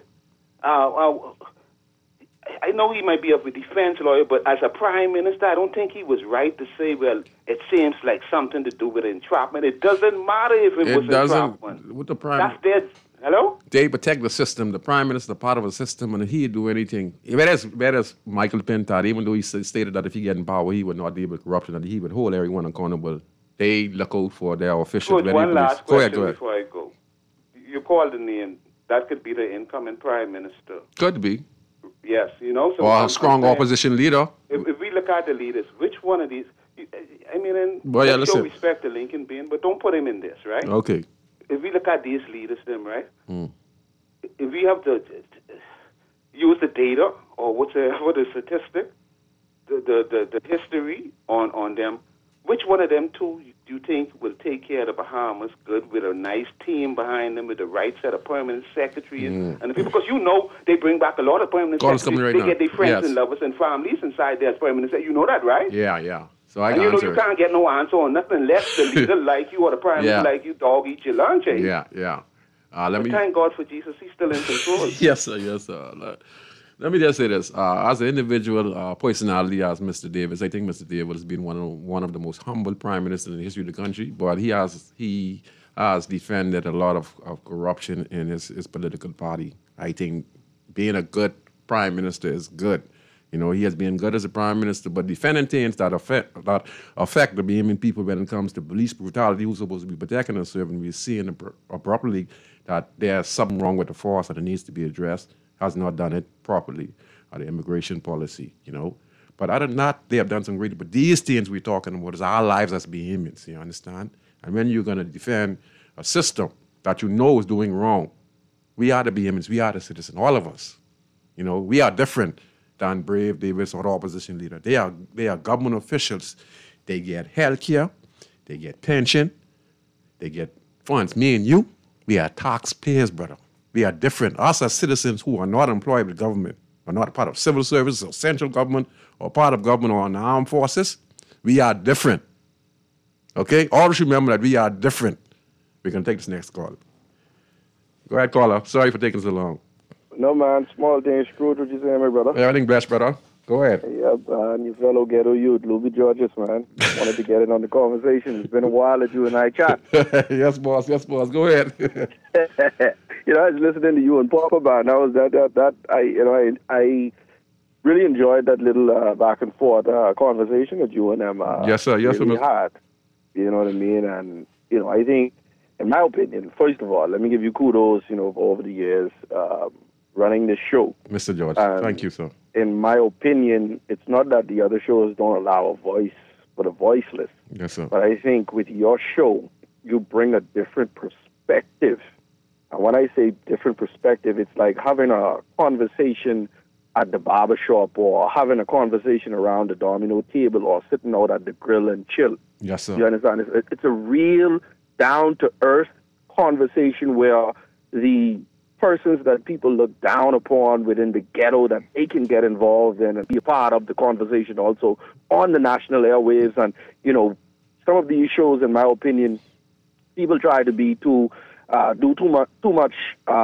I know he might be a defense lawyer, but as a prime minister, I don't think he was right to say, well, it seems like something to do with entrapment. It doesn't matter if it was entrapment. With the prime, that's dead. Hello? They protect the system. The prime minister part of the system, and he'd do anything. Whereas Michael Pintard, even though he stated that if he get in power, he would not deal with corruption, and he would hold everyone accountable. They look out for their officials. Good. One last question before I go. You called the name. That could be the incoming prime minister. Could be. Yes, So or a strong opposition leader. If we look at the leaders, which one of these, I mean, and show respect to Lincoln Bain, but don't put him in this, right? Okay. If we look at these leaders, them, right? If we have to use the data or whatever the statistic, the history on them, which one of them two do you think will take care of the Bahamas good with a nice team behind them with the right set of permanent secretaries and the people? Because they bring back a lot of permanent secretaries. They get their friends and lovers and families inside their permanent secretaries. You know that, right? Yeah. So I you can't get no answer on nothing unless the leader like you or the prime minister like you, dog eat your lunch. Yeah. Thank God for Jesus, he's still in control. Yes, sir. Let me just say this. As an individual personality, as Mr. Davis, I think Mr. Davis has been one of the most humble prime ministers in the history of the country, but he has defended a lot of corruption in his political party. I think being a good prime minister is good. You know, he has been good as a prime minister, but defending things that affect the Bahamian people when it comes to police brutality, who's supposed to be protecting and serving, we're seeing abruptly that there's something wrong with the force and it needs to be addressed. Has not done it properly, the immigration policy, you know. But other than that, they have done some great. But these things we're talking about is our lives as Bahamians, you understand? And when you're going to defend a system that you know is doing wrong, we are the Bahamians, we are the citizens, all of us. You know, we are different than Brave Davis or the opposition leader. They are government officials. They get health care, they get pension, they get funds. Me and you, we are taxpayers, brother. We are different. Us as citizens who are not employed with government, are not part of civil service or central government or part of government or in the armed forces, we are different. Okay? Always remember that we are different. We can take this next call. Go ahead, caller. Sorry for taking so long. No, man. Small thing, Scrooge. What you saying, my brother? Everything blessed, brother. Go ahead. Yep, and your fellow ghetto youth, Louis Georges, man. Wanted to get in on the conversation. It's been a while that you and I chat. Yes, boss. Go ahead. You know, I was listening to you and Papa Band. I really enjoyed that little back and forth conversation that you and them yes, sir. really had. You know what I mean? And, you know, I think, in my opinion, first of all, let me give you kudos, you know, for over the years running this show. Mr. George, thank you, sir. In my opinion, it's not that the other shows don't allow a voice for the voiceless. Yes, sir. But I think with your show, you bring a different perspective. And when I say different perspective, it's like having a conversation at the barbershop or having a conversation around the domino table or sitting out at the grill and chill. Yes, sir. You understand? It's a real down-to-earth conversation where the persons that people look down upon within the ghetto, that they can get involved in and be a part of the conversation also on the national airwaves. And, you know, some of these shows, in my opinion, people try to be do too much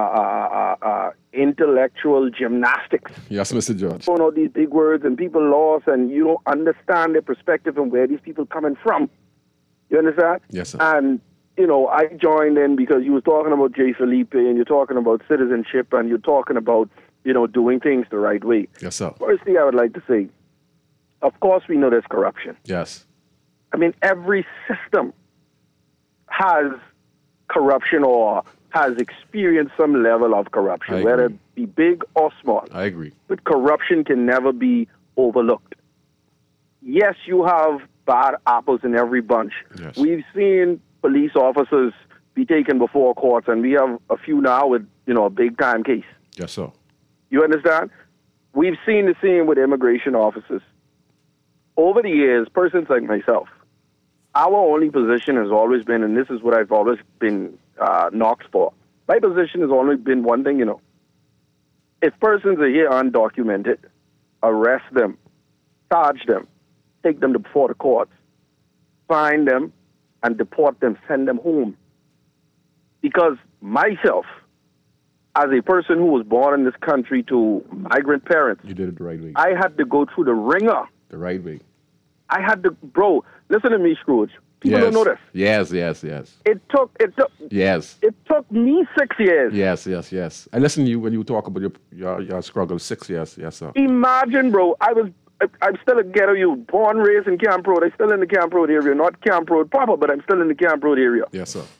intellectual gymnastics. Yes, Mr. George. You know, these big words and people lost and you don't understand their perspective and where these people coming from. You understand? Yes, sir. And you know, I joined in because you were talking about J. Felipe and you're talking about citizenship and you're talking about, you know, doing things the right way. Yes, sir. First thing I would like to say, of course we know there's corruption. Yes. I mean, every system has corruption or has experienced some level of corruption, whether it be big or small. I agree. But corruption can never be overlooked. Yes, you have bad apples in every bunch. Yes. We've seen police officers be taken before courts, and we have a few now with, you know, a big-time case. Yes, sir. You understand? We've seen the same with immigration officers. Over the years, persons like myself, our only position has always been, and this is what I've always been knocked for, my position has always been one thing, you know. If persons are here undocumented, arrest them, charge them, take them before the courts, fine them, and deport them, send them home. Because myself, as a person who was born in this country to migrant parents, you did it the right way. I had to go through the ringer. The right way. I had to, bro, listen to me, Scrooge. People don't know this. Yes. It took me 6 years. Yes. I listened to you when you talk about your struggle. 6 years, yes, sir. Imagine, bro, I'm still a ghetto youth, born, raised in Camp Road. I'm still in the Camp Road area, not Camp Road proper, but I'm still in the Camp Road area. Yes, sir.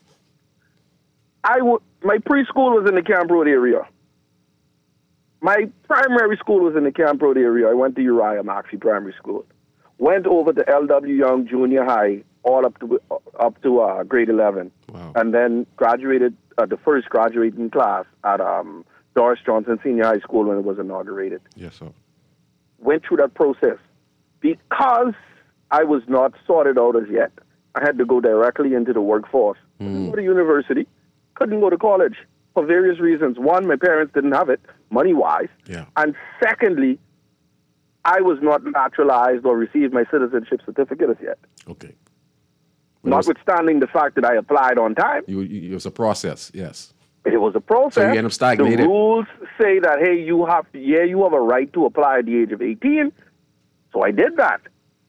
My preschool was in the Camp Road area. My primary school was in the Camp Road area. I went to Uriah Maxey Primary School. went over to L.W. Young Junior High, all up to grade 11, and then graduated the first graduating class at Doris Johnson Senior High School when it was inaugurated. Yes, sir. Went through that process. Because I was not sorted out as yet, I had to go directly into the workforce. Couldn't go to university, couldn't go to college for various reasons. One, my parents didn't have it, money-wise. Yeah. And secondly, I was not naturalized or received my citizenship certificate as yet. Okay. Notwithstanding the fact that I applied on time. It was a process, yes. It was a process. So you end up stagnated. The rules say that, hey, you have a right to apply at the age of 18. So I did that.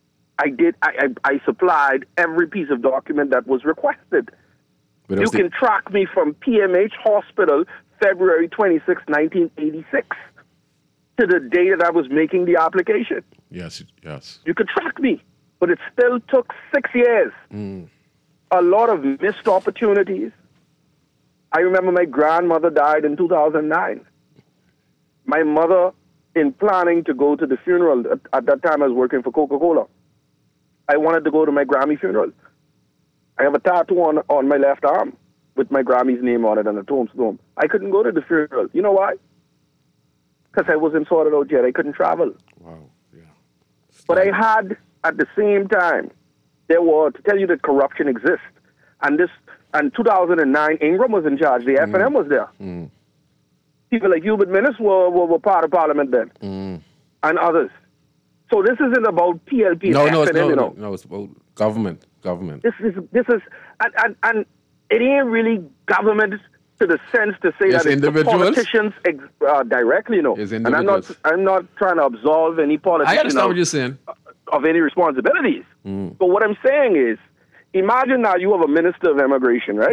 I supplied every piece of document that was requested. You can track me from PMH Hospital, February 26, 1986, to the day that I was making the application. Yes, yes. You could track me, but it still took 6 years. A lot of missed opportunities. I remember my grandmother died in 2009. My mother, in planning to go to the funeral, at that time I was working for Coca-Cola. I wanted to go to my Grammy funeral. I have a tattoo on my left arm with my Grammy's name on it and a tombstone. I couldn't go to the funeral. You know why? Because I wasn't sorted out yet. I couldn't travel. Wow, yeah. But I had, at the same time, to tell you that corruption exists. And 2009, Ingram was in charge. The FNM was there. People like Hubert Minnis were part of Parliament then, and others. So this isn't about PLP. No, it's about government. This is, and it ain't really government to the sense to say that it's the politicians directly, And I'm not trying to absolve any politician. I understand what you're saying. Of any responsibilities. But what I'm saying is, imagine now you have a minister of immigration, right?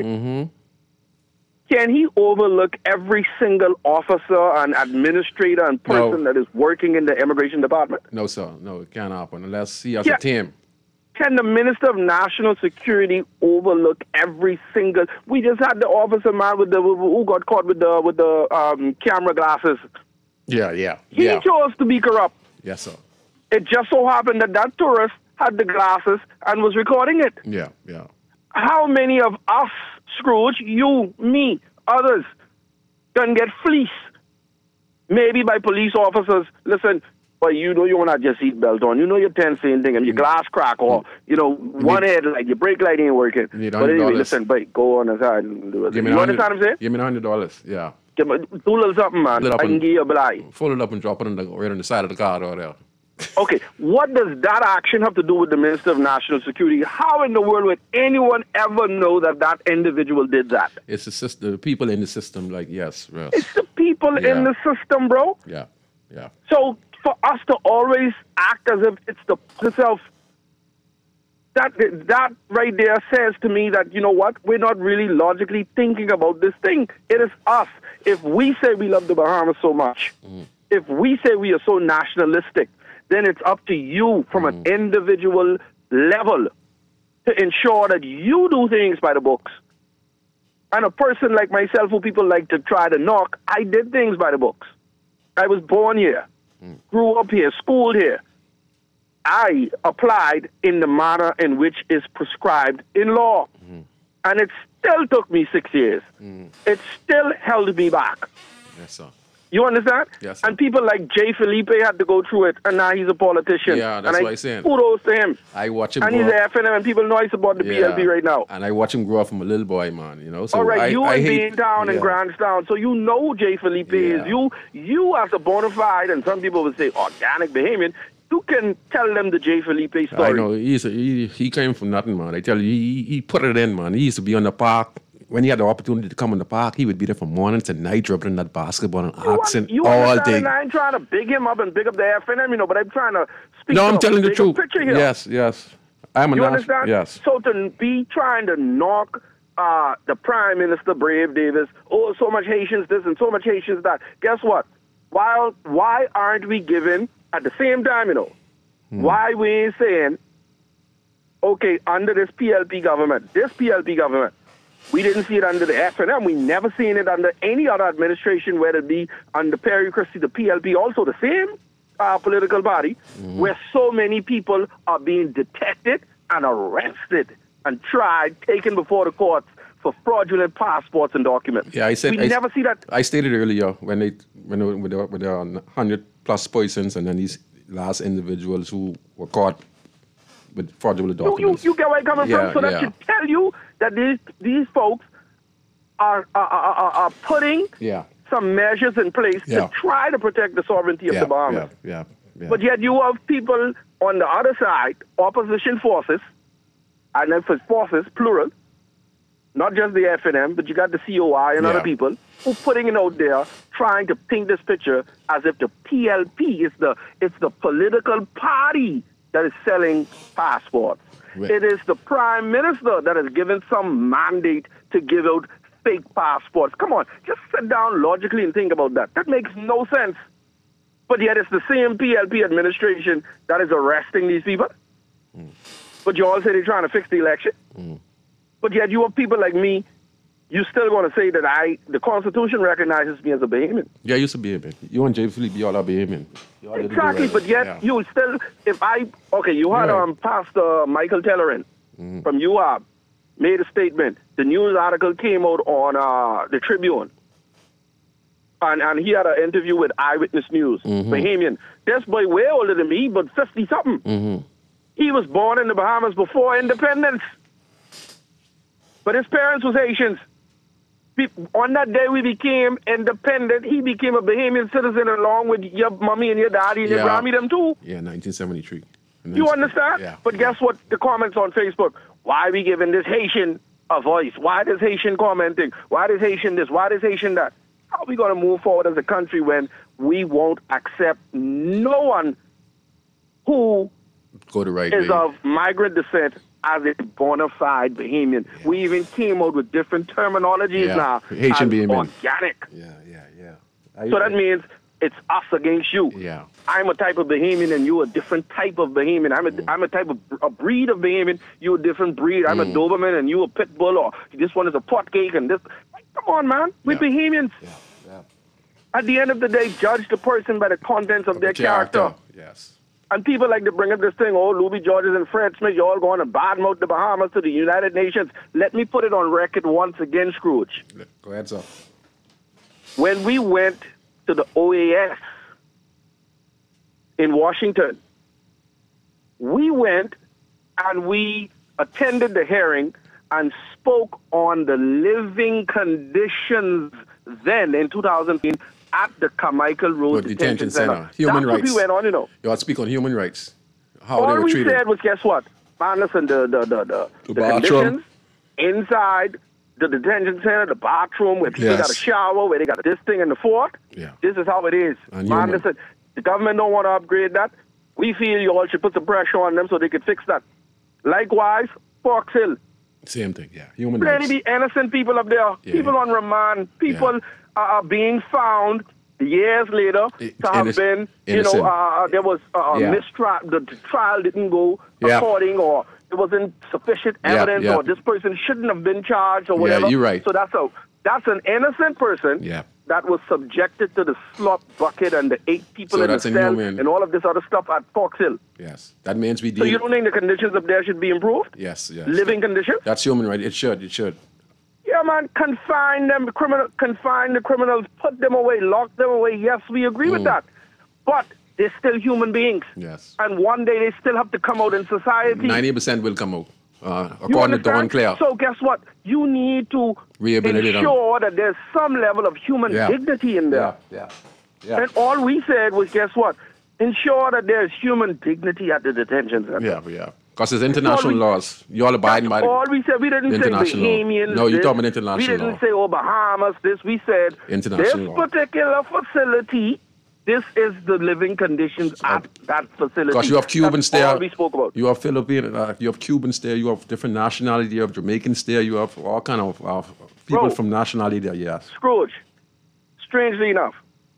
Can he overlook every single officer and administrator and person that is working in the immigration department? No, sir. No, it can't happen unless he has a team. Can the Minister of National Security overlook every single? We just had the officer man who got caught with the camera glasses. Yeah. He chose to be corrupt. Yes, sir. It just so happened that tourist had the glasses and was recording it. Yeah. How many of us, Scrooge, you, me, others, can get fleeced? Maybe by police officers. Listen, but you know you want to have your seatbelt on. You know your 10 saying thing and your glass crack or, one headlight, your brake light ain't working. But anyway, listen, go on inside and do it. You understand what I'm saying? Give me $100, yeah. Give me do a little something, man. I can give you a blind. Fold it up and drop it right on the side of the car or there. Okay, what does that action have to do with the Minister of National Security? How in the world would anyone ever know that individual did that? It's the system, the people in the system, yes. It's the people in the system, bro. Yeah. So for us to always act as if it's the self, that right there says to me that, you know what, we're not really logically thinking about this thing. It is us. If we say we love the Bahamas so much, if we say we are so nationalistic, then it's up to you from an individual level to ensure that you do things by the books. And a person like myself who people like to try to knock, I did things by the books. I was born here, grew up here, schooled here. I applied in the manner in which is prescribed in law. And it still took me 6 years. It still held me back. Yes, sir. You understand? Yes. And people like Jay Felipe had to go through it, and now he's a politician. Yeah, that's what I'm saying. Kudos to him. I watch him and grow he's an FNM, and people know I support the PLP right now. And I watch him grow up from a little boy, man, So all right, you and being down and Grandstown, so you know who Jay Felipe is. You as a bona fide, and some people would say organic Bahamian, you can tell them the Jay Felipe story. I know. He came from nothing, man. I tell you, he put it in, man. He used to be on the park. When he had the opportunity to come in the park, he would be there from morning to night, dribbling that basketball and asking all day. I ain't trying to big him up and big up the FNM, but I'm trying to speak to I'm telling the truth. Picture here. Yes. I'm a understand? Yes. So to be trying to knock the Prime Minister, Brave Davis, so much Haitians this and so much Haitians that, guess what? Why aren't we given, at the same time, why we ain't saying, okay, under this PLP government, we didn't see it under the FNM. We never seen it under any other administration, whether it be under Perry Christie, the PLP, also the same. political party where so many people are being detected and arrested and tried, taken before the courts for fraudulent passports and documents. Yeah, I said we never see that. I stated earlier when they with the 100+ persons and then these last individuals who were caught with fraudulent documents. You get where I'm coming from? So that should tell you that these folks are putting some measures in place to try to protect the sovereignty of the Bahamas. Yeah. But yet you have people on the other side, opposition forces, and then for forces, plural, not just the FNM, but you got the COI and other people who putting it out there trying to paint this picture as if the PLP is the political party that is selling passports. Right. It is the Prime Minister that has given some mandate to give out fake passports. Come on, just sit down logically and think about that. That makes no sense. But yet it's the same PLP administration that is arresting these people. But you all say they're trying to fix the election. But yet you have people like me, you still going to say that the Constitution recognizes me as a Bahamian. Yeah, you used to be a Bahamian. You and J. Philip, you all are Bahamian. Exactly, but yet you still, you had Pastor Michael Tellerin from UAB made a statement. The news article came out on the Tribune. And he had an interview with Eyewitness News, Bahamian. This boy way older than me, but 50-something. He was born in the Bahamas before independence. But his parents was Haitians. On that day we became independent, he became a Bahamian citizen along with your mommy and your daddy and your Grammy them too. Yeah, 1973. You understand? Yeah. But guess what? The comments on Facebook, why are we giving this Haitian a voice? Why this Haitian commenting? Why this Haitian this? Why this Haitian that? How are we going to move forward as a country when we won't accept no one who is of migrant descent as a bona fide Bahamian? Yeah. We even came out with different terminologies now. Haitian Bahamian. Organic. Yeah. So that means it's us against you. Yeah. I'm a type of Bahamian and you a different type of Bahamian. I'm a type of a breed of Bahamian. You a different breed. I'm a Doberman and you a Pit Bull, or this one is a pot cake and this. Come on, man. We're Bahamians. Yeah. At the end of the day, judge the person by the contents of their character. Yes. And people like to bring up this thing, Louis Georges and Fred Smith, you all going to badmouth the Bahamas to the United Nations. Let me put it on record once again, Scrooge. Go ahead, sir. When we went to the OAS in Washington, we went and we attended the hearing and spoke on the living conditions then in 2015 at the Carmichael Road Detention Center. Human rights. That's what we went on, you know. You all speak on human rights. How all they were we treated. said was, guess what? Man, listen, the conditions inside the detention center, the bathroom where people got a shower, where they got this thing and the fourth. Yeah. This is how it is. Man, listen, the government don't want to upgrade that. We feel you all should put some pressure on them so they can fix that. Likewise, Fox Hill. Same thing, yeah. Human rights. rights. Be innocent people up there. Yeah. People on remand. People are being found years later to have been, innocent. There was a mistrial. The trial didn't go according, or there wasn't sufficient evidence, or this person shouldn't have been charged, or whatever. Yeah, you're right. So that's an innocent person that was subjected to the slop bucket and the 8 people in the cell and all of this other stuff at Fox Hill. Yes, that means we deal. So you don't think the conditions up there should be improved? Yes. Living conditions? That's human right. It should. Yeah, man, confine the criminals, put them away, lock them away. Yes, we agree with that. But they're still human beings. Yes. And one day they still have to come out in society. 90% will come out. According to Don Clare. So guess what? You need to ensure that there's some level of human dignity in there. Yeah. And all we said was, guess what? Ensure that there's human dignity at the detention center. Yeah. Because it's international laws. You all abiding by all we said. We didn't say Bahamians. No, you're talking about international law. We didn't say, Bahamas, this. We said, international this particular facility, this is the living conditions at that facility. Because you have Cubans there. That's all we spoke about. You have Filipino, you have Cubans there. You have different nationality. You have Jamaicans there. You have all kind of people from nationality there, yes. Scrooge, strangely enough,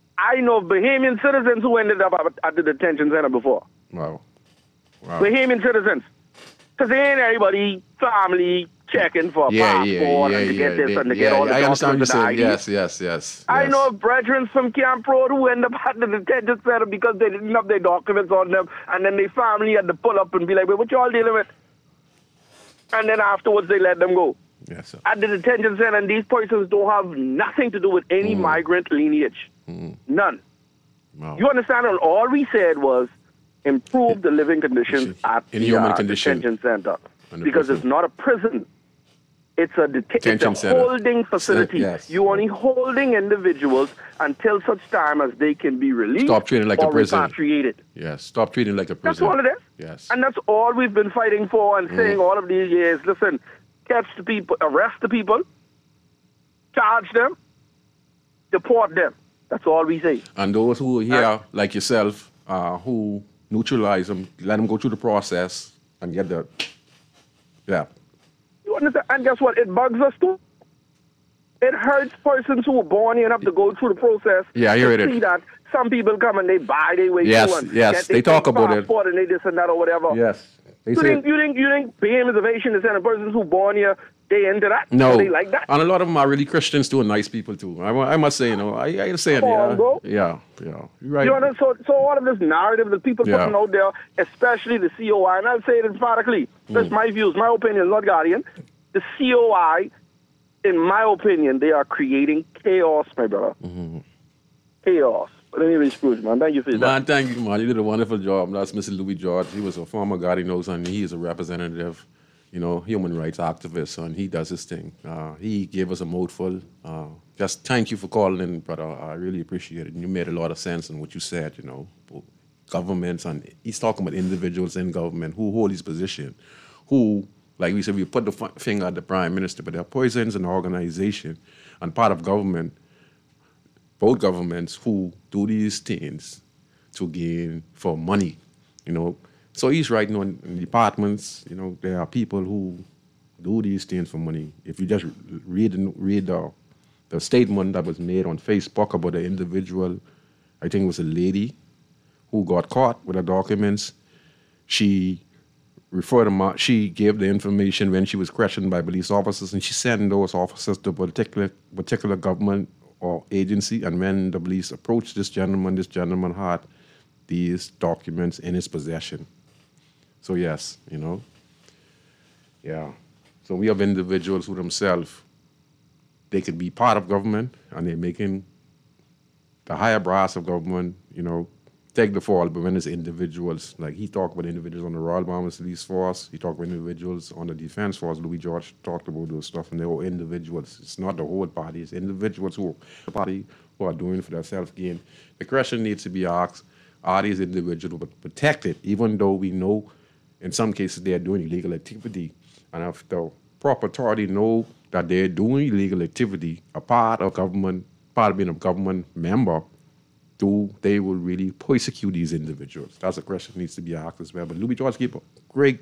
I know Bahamian citizens who ended up at the detention center before. Wow. Bahamian citizens. Because they ain't everybody, family, checking for a passport and to get this and to get all the documents and ID. Yes. I know of brethren from Camp Road who end up at the detention center because they didn't have their documents on them, and then their family had to pull up and be like, "Wait, what y'all dealing with?" And then afterwards they let them go. Yes, sir. At the detention center, and these persons don't have nothing to do with any migrant lineage. None. Wow. You understand? All we said was improve the living conditions at the detention center. 100%. Because it's not a prison. It's a detention holding facility. Yes. You're only holding individuals until such time as they can be released. Stop treating like a prison. Repatriated. Yes, stop treating like a prison. That's all it is. Yes. And that's all we've been fighting for and saying all of these years. Listen, catch the people, arrest the people, charge them, deport them. That's all we say. And those who are here, like yourself, who neutralize them, let them go through the process and get the... Yeah. You understand? And guess what? It bugs us too. It hurts persons who were born here and have to go through the process. Yeah, I hear it. See that some people come and they buy their way through and they talk about it. And they this and that or whatever. Yes. You think BM reservation is a persons who born here, they into that? No. They like that? And a lot of them are really Christians too and nice people too. I must say, I say it. Yeah. You're right. You know, so all of this narrative that people putting out there, especially the COI, and I'll say it emphatically, that's my views, my opinion, not Guardian. The COI, in my opinion, they are creating chaos, my brother. Chaos. But anyway, Scrooge, man, thank you for that. Man, thank you, man. You did a wonderful job. That's Mr. Louis George. He was a former Guardian Nose, and he is a representative, human rights activist, and he does his thing. He gave us a mouthful. Just thank you for calling in, brother. I really appreciate it. And you made a lot of sense in what you said, governments, and he's talking about individuals in government who hold his position, who, like we said, we put the finger at the prime minister, but they're poisons in the organization and part of government, both governments who do these things to gain for money, So he's right, in departments, there are people who do these things for money. If you just read the statement that was made on Facebook about the individual, I think it was a lady who got caught with the documents, she she gave the information when she was questioned by police officers, and she sent those officers to a particular government or agency, and when the police approached this gentleman had these documents in his possession. So yes, yeah. So we have individuals who themselves, they could be part of government, and they're making the higher brass of government, take the fall. But when it's individuals, like he talked about individuals on the Royal Bahamas Police Force, he talked about individuals on the Defense Force. Louis George talked about those stuff, and they were individuals. It's not the whole party. It's individuals who are doing it for their self-gain. The question needs to be asked, are these individuals protected, even though we know in some cases they are doing illegal activity? And if the proper authority know that they're doing illegal activity, a part of being a government member, they will really persecute these individuals? That's a question that needs to be asked as well. But Louis George gave a great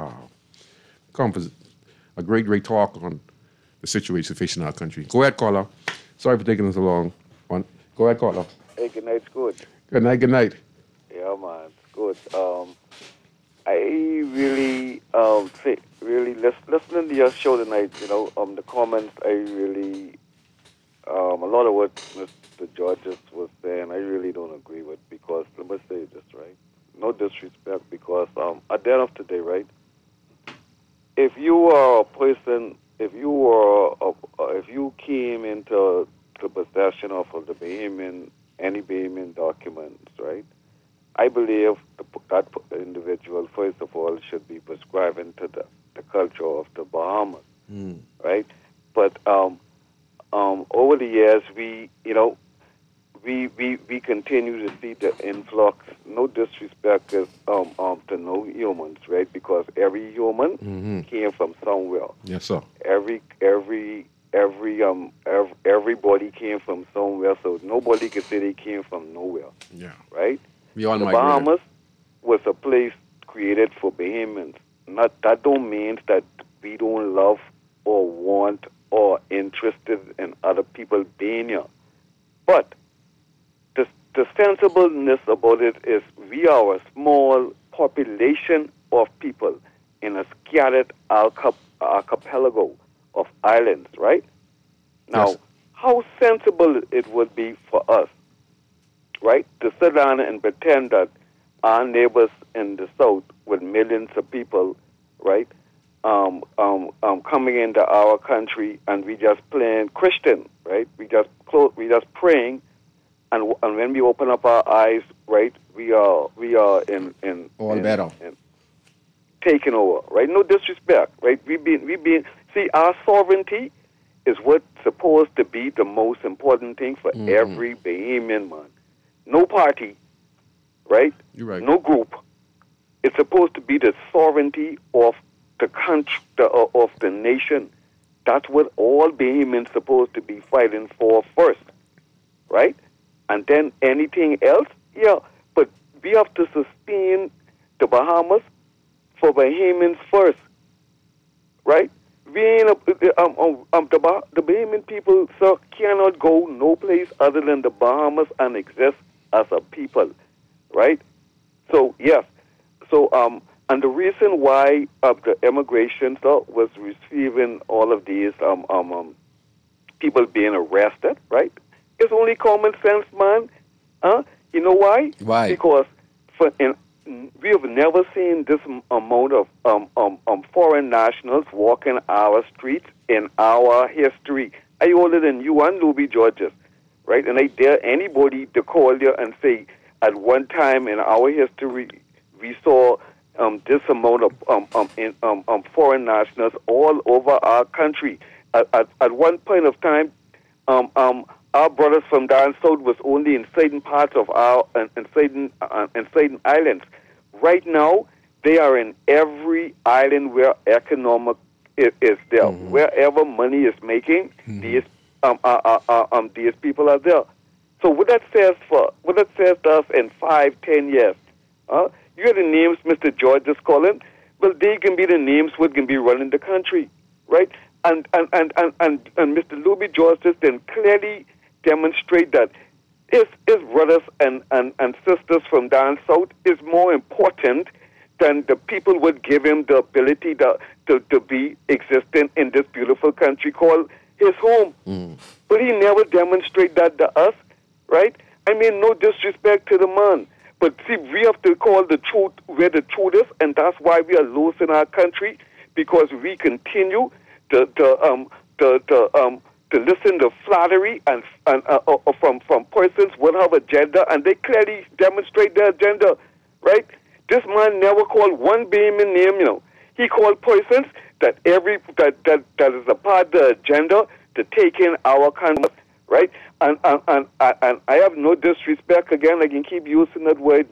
talk on the situation facing our country. Go ahead, caller. Sorry for taking us along. Go ahead, caller. Hey, good night, good. Good night. Yeah, man, good. I really listening to your show tonight, the comments, I really, a lot of what Mr. Georges was saying, I really don't agree with, because, let me say this, right? No disrespect, because at the end of the day, right, if you are a person, if you came into the possession of any Bahamian documents, right, I believe that individual, first of all, should be prescribed into the culture of the Bahamas, right? But over the years, we continue to see the influx. No disrespect to no humans, right? Because every human came from somewhere. Yes, sir. Everybody came from somewhere, so nobody could say they came from nowhere. Yeah. Right? We all the Bahamas was a place created for Bahamians. That don't mean that we don't love or want or interested in other people being here. But the sensibleness about it is we are a small population of people in a scattered archipelago of islands, right? Now, Yes. how sensible it would be for us, right, to sit down and pretend that our neighbors in the south with millions of people, right, coming into our country, and we just playing Christian, right? We just praying, and when we open up our eyes, right, we are in better. taking over, right? No disrespect, right? We been see, our sovereignty is what's supposed to be the most important thing for every Bahamian man. No party, right? You're right. No group. It's supposed to be the sovereignty of the country, of the nation. That's what all Bahamians supposed to be fighting for first, right? And then anything else, yeah. But we have to sustain the Bahamas for Bahamians first, right? We ain't the Bahamian people, sir, cannot go no place other than the Bahamas and exist as a people, right? So yes, so and the reason why the immigration, sir, was receiving all of these people being arrested, right? It's only common sense, man. You know why? Why? Because we have never seen this amount of foreign nationals walking our streets in our history. I older than you and Louis Georges, right? And I dare anybody to call you and say, at one time in our history, we saw this amount of foreign nationals all over our country. At one point of time, our brothers from down south was only in certain parts of in certain islands. Right now, they are in every island where economic is there. Mm-hmm. Wherever money is making, these people are there. So what that says to us in 5-10 years, you hear the names Mr. George is calling. Well, they can be the names what can be running the country, right? And Mr. Louis George just then clearly demonstrate that his brothers and sisters from down south is more important than the people would give him the ability to be existent in this beautiful country called his home. But he never demonstrate that to us, right? I mean, no disrespect to the man. But see, we have to call the truth where the truth is, and that's why we are losing our country, because we continue to listen to flattery and from persons who have agenda, and they clearly demonstrate their agenda, right? This man never called one Bahamian name, you know. He called persons that is a part of the agenda to take in our country, right? And I have no disrespect. Again, I can keep using that word,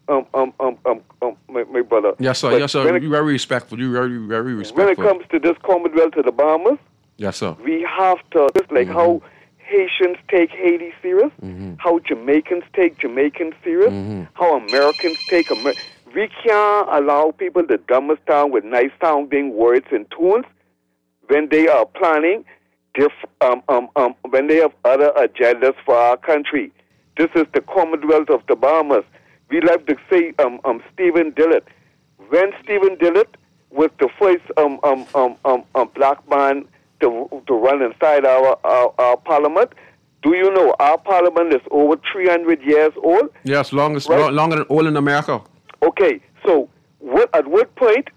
my brother. Yes, sir. But yes, sir. You're very respectful. You're very, very respectful. When it comes to this Commonwealth of the Bahamas, yes, sir, we have to, just like how Haitians take Haiti serious, how Jamaicans take Jamaicans serious, how Americans take we can't allow people to dumb us down with nice-sounding words and tunes when they are planning, when they have other agendas for our country. This is the Commonwealth of the Bahamas. We like to say Stephen Dillett. When Stephen Dillett was the first black man to run inside our parliament, do you know our parliament is over 300 years old? Yes, longer than all in America. Okay, so at what point,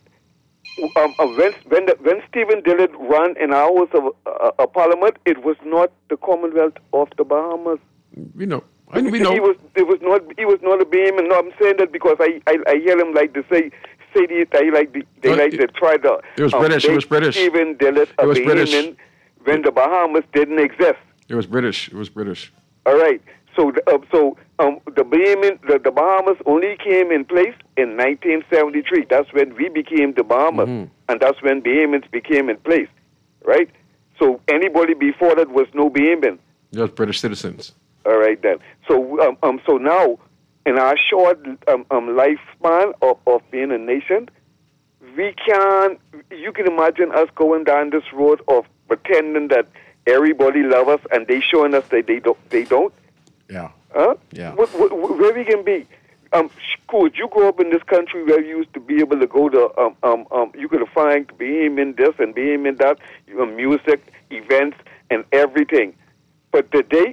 when Stephen Dillett ran in our House of Parliament, it was not the Commonwealth of the Bahamas. We know. We know. He was not a Bahamian. No, I'm saying that because I hear him like to say they tried to. It was British. It was British. Stephen Dillett, a Bahamian, when the Bahamas didn't exist. It was British. It was British. All right. So the Bahamas only came in place in 1973. That's when we became the Bahamas, and that's when Bahamians became in place, right? So anybody before that was no Bahamian. Just British citizens. All right then. So so now, in our short lifespan of being a nation, we can. You can imagine us going down this road of pretending that everybody loves us, and they showing us that they don't. Yeah. Huh? Yeah. Where we can be. Coach, you grew up in this country where you used to be able to go to, you could find BM in this and BM in that, music, events, and everything. But today,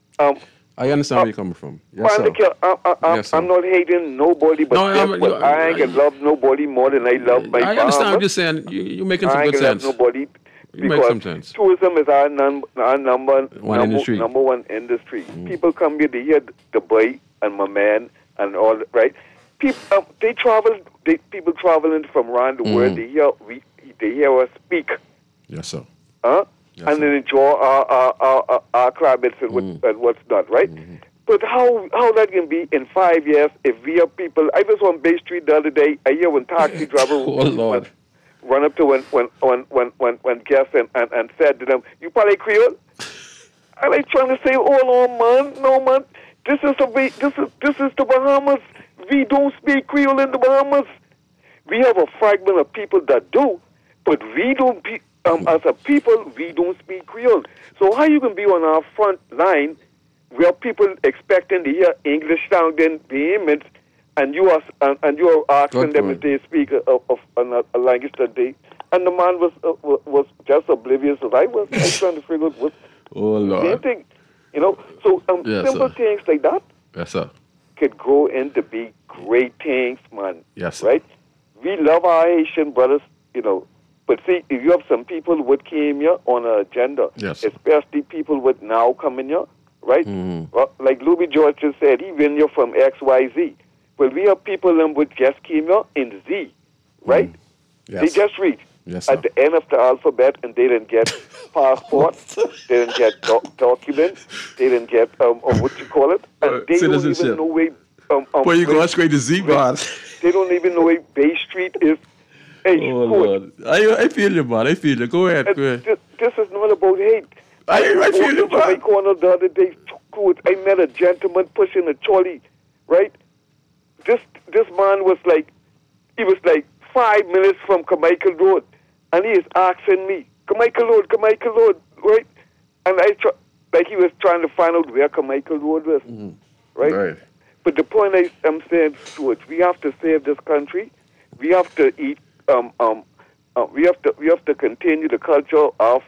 I understand where you're coming from. Yes, sir. I'm not hating nobody, but I ain't gonna love nobody more than I love my I understand what you're saying. You're making some good sense. I ain't gonna love nobody. You make some sense. Tourism is our number one industry. People come here to hear the boy and my man and all that, right? People people traveling from around the world. They hear us speak. Yes, sir. Yes, and then enjoy our climates and what's not, right? But how that can be in 5 years if we have people? I was on Bay Street the other day. I hear one taxi driver run up to one guest and said to them, "You probably Creole?" And I trying to say, "Hold on, man, no man, this is the Bahamas. We don't speak Creole in the Bahamas. We have a fragment of people that do, but we don't. As a people, we don't speak Creole. So how you can be on our front line where people expecting to hear English sounding vehement, and you are asking them if they speak of a language that they, and the man was just oblivious as I was. I was trying to figure out what same thing, So simple things like that, could grow into be great things, man. Yes, right. We love our Haitian brothers, But see, if you have some people who came here on an agenda, especially people with now coming here, right? Well, like Louis George just said, he been here from XYZ. Well, we have people who just came here in Z, right? They just read at the end of the alphabet, and they didn't get passport, they didn't get documents, they didn't get what you call it, and they don't even know where. Where you go straight to Z, man. They don't even know where Bay Street is. Hey, Lord. I feel you, man. I feel you. Go ahead. This is not about hate. I feel you, man. My corner the other day, I met a gentleman pushing a trolley, right? This man was like 5 minutes from Carmichael Road, and he is asking me, Carmichael Road, right? And he was trying to find out where Carmichael Road was, right? But the point I'm saying, Stuart, we have to save this country. We have to eat. We have to continue the culture of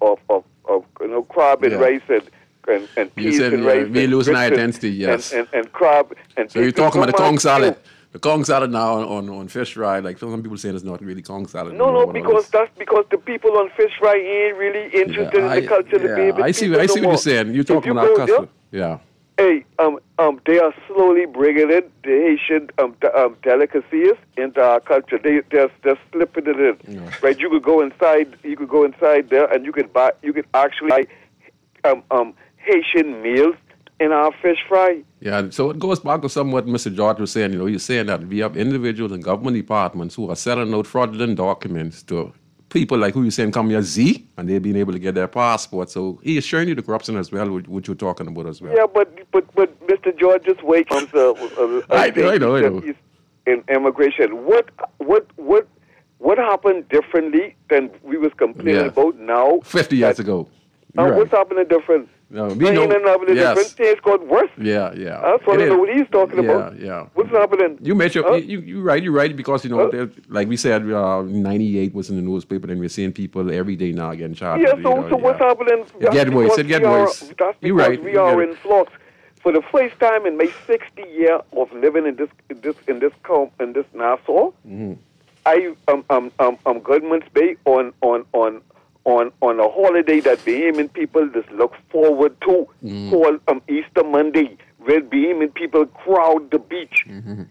crab and rice and peas and rice. We lose our identity, yes. And crab and. So you're talking about the Kong salad. The Kong salad now on Fish Fry, like some people saying it's not really Kong salad. No, because the people on Fish Fry ain't really interested in the culture. I see what you're saying. You're talking about custom. Yeah. Hey, they are slowly bringing in the Haitian delicacies into our culture. They're slipping it in, right? You could go inside there, and you could actually buy Haitian meals in our Fish Fry. Yeah, so it goes back to somewhat Mr. George was saying. He's saying that we have individuals in government departments who are selling out fraudulent documents to people like who you saying come here Z, and they've been able to get their passport. So he is showing you the corruption as well, which you're talking about as well. Yeah, but Mr. George just wait comes I know. In immigration, what happened differently than we was complaining about now? 50 years ago. What's happening different? No, we know. Different things got worse. Yeah. That's what I know what he's talking about. Yeah. What's happening? You mentioned you're right because like we said, 98 was in the newspaper, and we're seeing people every day now getting charged. Yeah. So what's happening? It get worse. That's you're right. We are in flux. For the first time in my 60 year of living in this Nassau, Goodman's Bay on a holiday that Bahamian people just look forward to, called Easter Monday, where Bahamian people crowd the beach.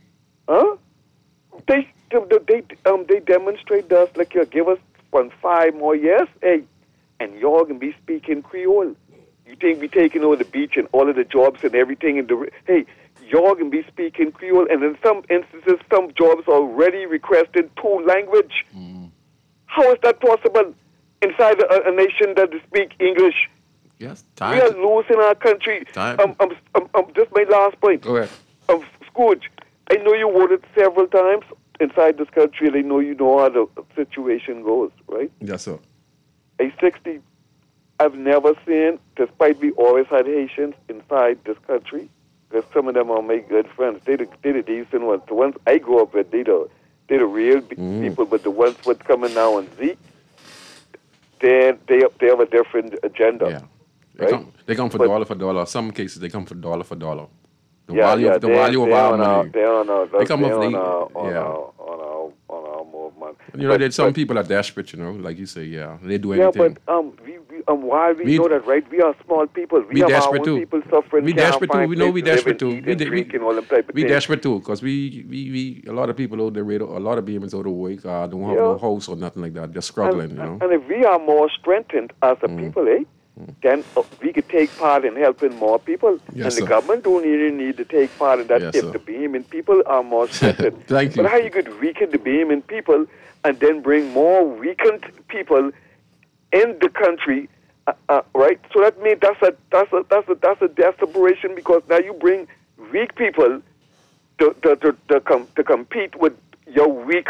They demonstrate to us like you give us 5 more years, and y'all can be speaking Creole. You think we taking over the beach and all of the jobs and everything y'all can be speaking Creole, and in some instances, some jobs are already requesting 2 language. How is that possible inside a nation that speak English? Yes, we are losing our country. Just my last point. Go ahead. Scrooge, I know you voted several times inside this country, and I know you know how the situation goes, right? Yes, sir. At 60, I've never seen, despite we always had Haitians inside this country, Because some of them are my good friends. They the decent ones. The ones I grew up with, they the real people. But the ones what's coming now on Z, they have a different agenda. Yeah. They come for dollar. Some cases they come for dollar. The value of our money. They come on our movement. You know, there's some people are desperate. You know, like you say, they do anything. Yeah, but while we know that, right? We are small people. We have desperate our own too. people suffering. We desperate too. We know we desperate too. We desperate too, because we a lot of people out there, a lot of BMs out of work, don't have no house or nothing like that. They're struggling, you know. And if we are more strengthened as a people, then we could take part in helping more people. Yes, and the government don't really need to take part in that if the BMN people are more strengthened. Thank you. But how you could weaken the BMN people and then bring more weakened people in the country, right? So that means that's a desperation, because now you bring weak people to compete with your weak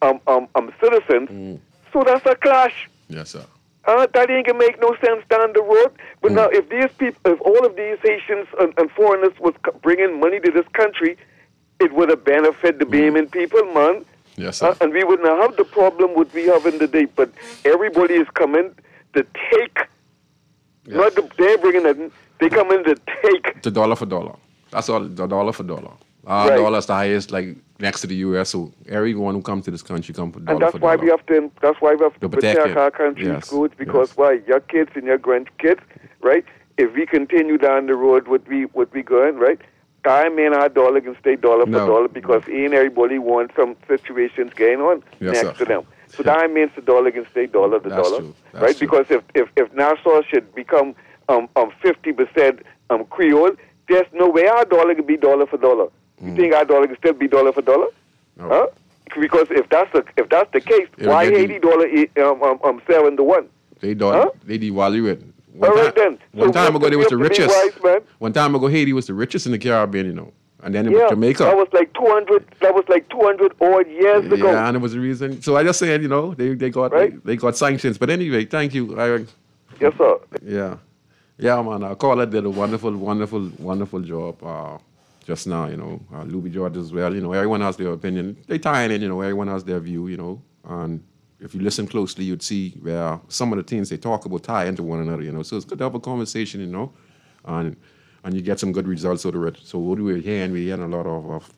citizens. So that's a clash. Yes, sir. That ain't gonna make no sense down the road. But now, if these people, if all of these Haitians and foreigners was bringing money to this country, it would have benefited the BMN people, man. Yes, sir. And we wouldn't have the problem what we have in the day. But everybody is coming to take. Not they're bringing it. They come in to take. The dollar for dollar. That's all. The dollar for dollar. Our dollar is the highest, like next to the U.S. So everyone who comes to this country come for dollar for dollar. That's why we have to protect our country's goods, because why your kids and your grandkids, right? If we continue down the road, what we going, right? I mean, our dollar can stay dollar for dollar, because ain't everybody wants some situations going on next to them. So that means the dollar can stay dollar to dollar, right? True. Because if Nassau should become 50% Creole, there's no way our dollar can be dollar for dollar. You think our dollar can still be dollar for dollar? No. Huh? Because if that's the case, why $80 7 to 1? They devalue it. Then. One time ago, they was the richest. One time ago, Haiti was the richest in the Caribbean, you know, and then it was Jamaica. That was like 200 odd years ago. Yeah, and it was the reason. So I just said, you know, they got sanctions. But anyway, thank you, Aaron. Yes, sir. Yeah, man. Our caller did a wonderful job. Just now, you know, Louis George as well. You know, everyone has their opinion. They tie in, you know, everyone has their view, you know. And if you listen closely, you'd see where some of the things they talk about tie into one another, you know. So it's good to have a conversation, you know, and you get some good results out of it. So what we're hearing a lot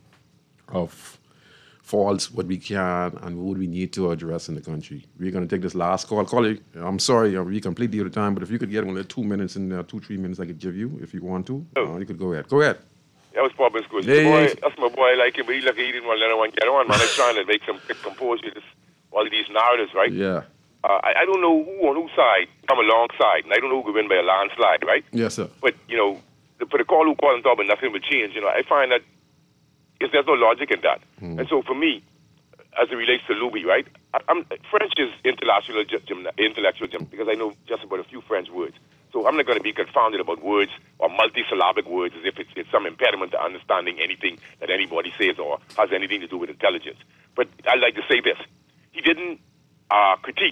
of faults, what we can and what we need to address in the country. We're going to take this last call. I'm sorry, we completely out of time, but if you could get only 2 minutes in there, 2-3 minutes I could give you if you want to. You could go ahead. Go ahead. That was Papa School. That's my boy. I like him, but he didn't want to let anyone get on, man. I'm trying to make some composure to all of these narratives, right? Yeah. I don't know who on whose side come alongside, and I don't know who could win by a landslide, right? Yes, sir. But, you know, for the call who call and talk, but nothing will change, you know, I find that there's no logic in that. And so for me, as it relates to Louis, right, French is intellectual gym, because I know just about a few French words. So I'm not going to be confounded about words or multisyllabic words as if it's some impediment to understanding anything that anybody says or has anything to do with intelligence. But I'd like to say this. He didn't critique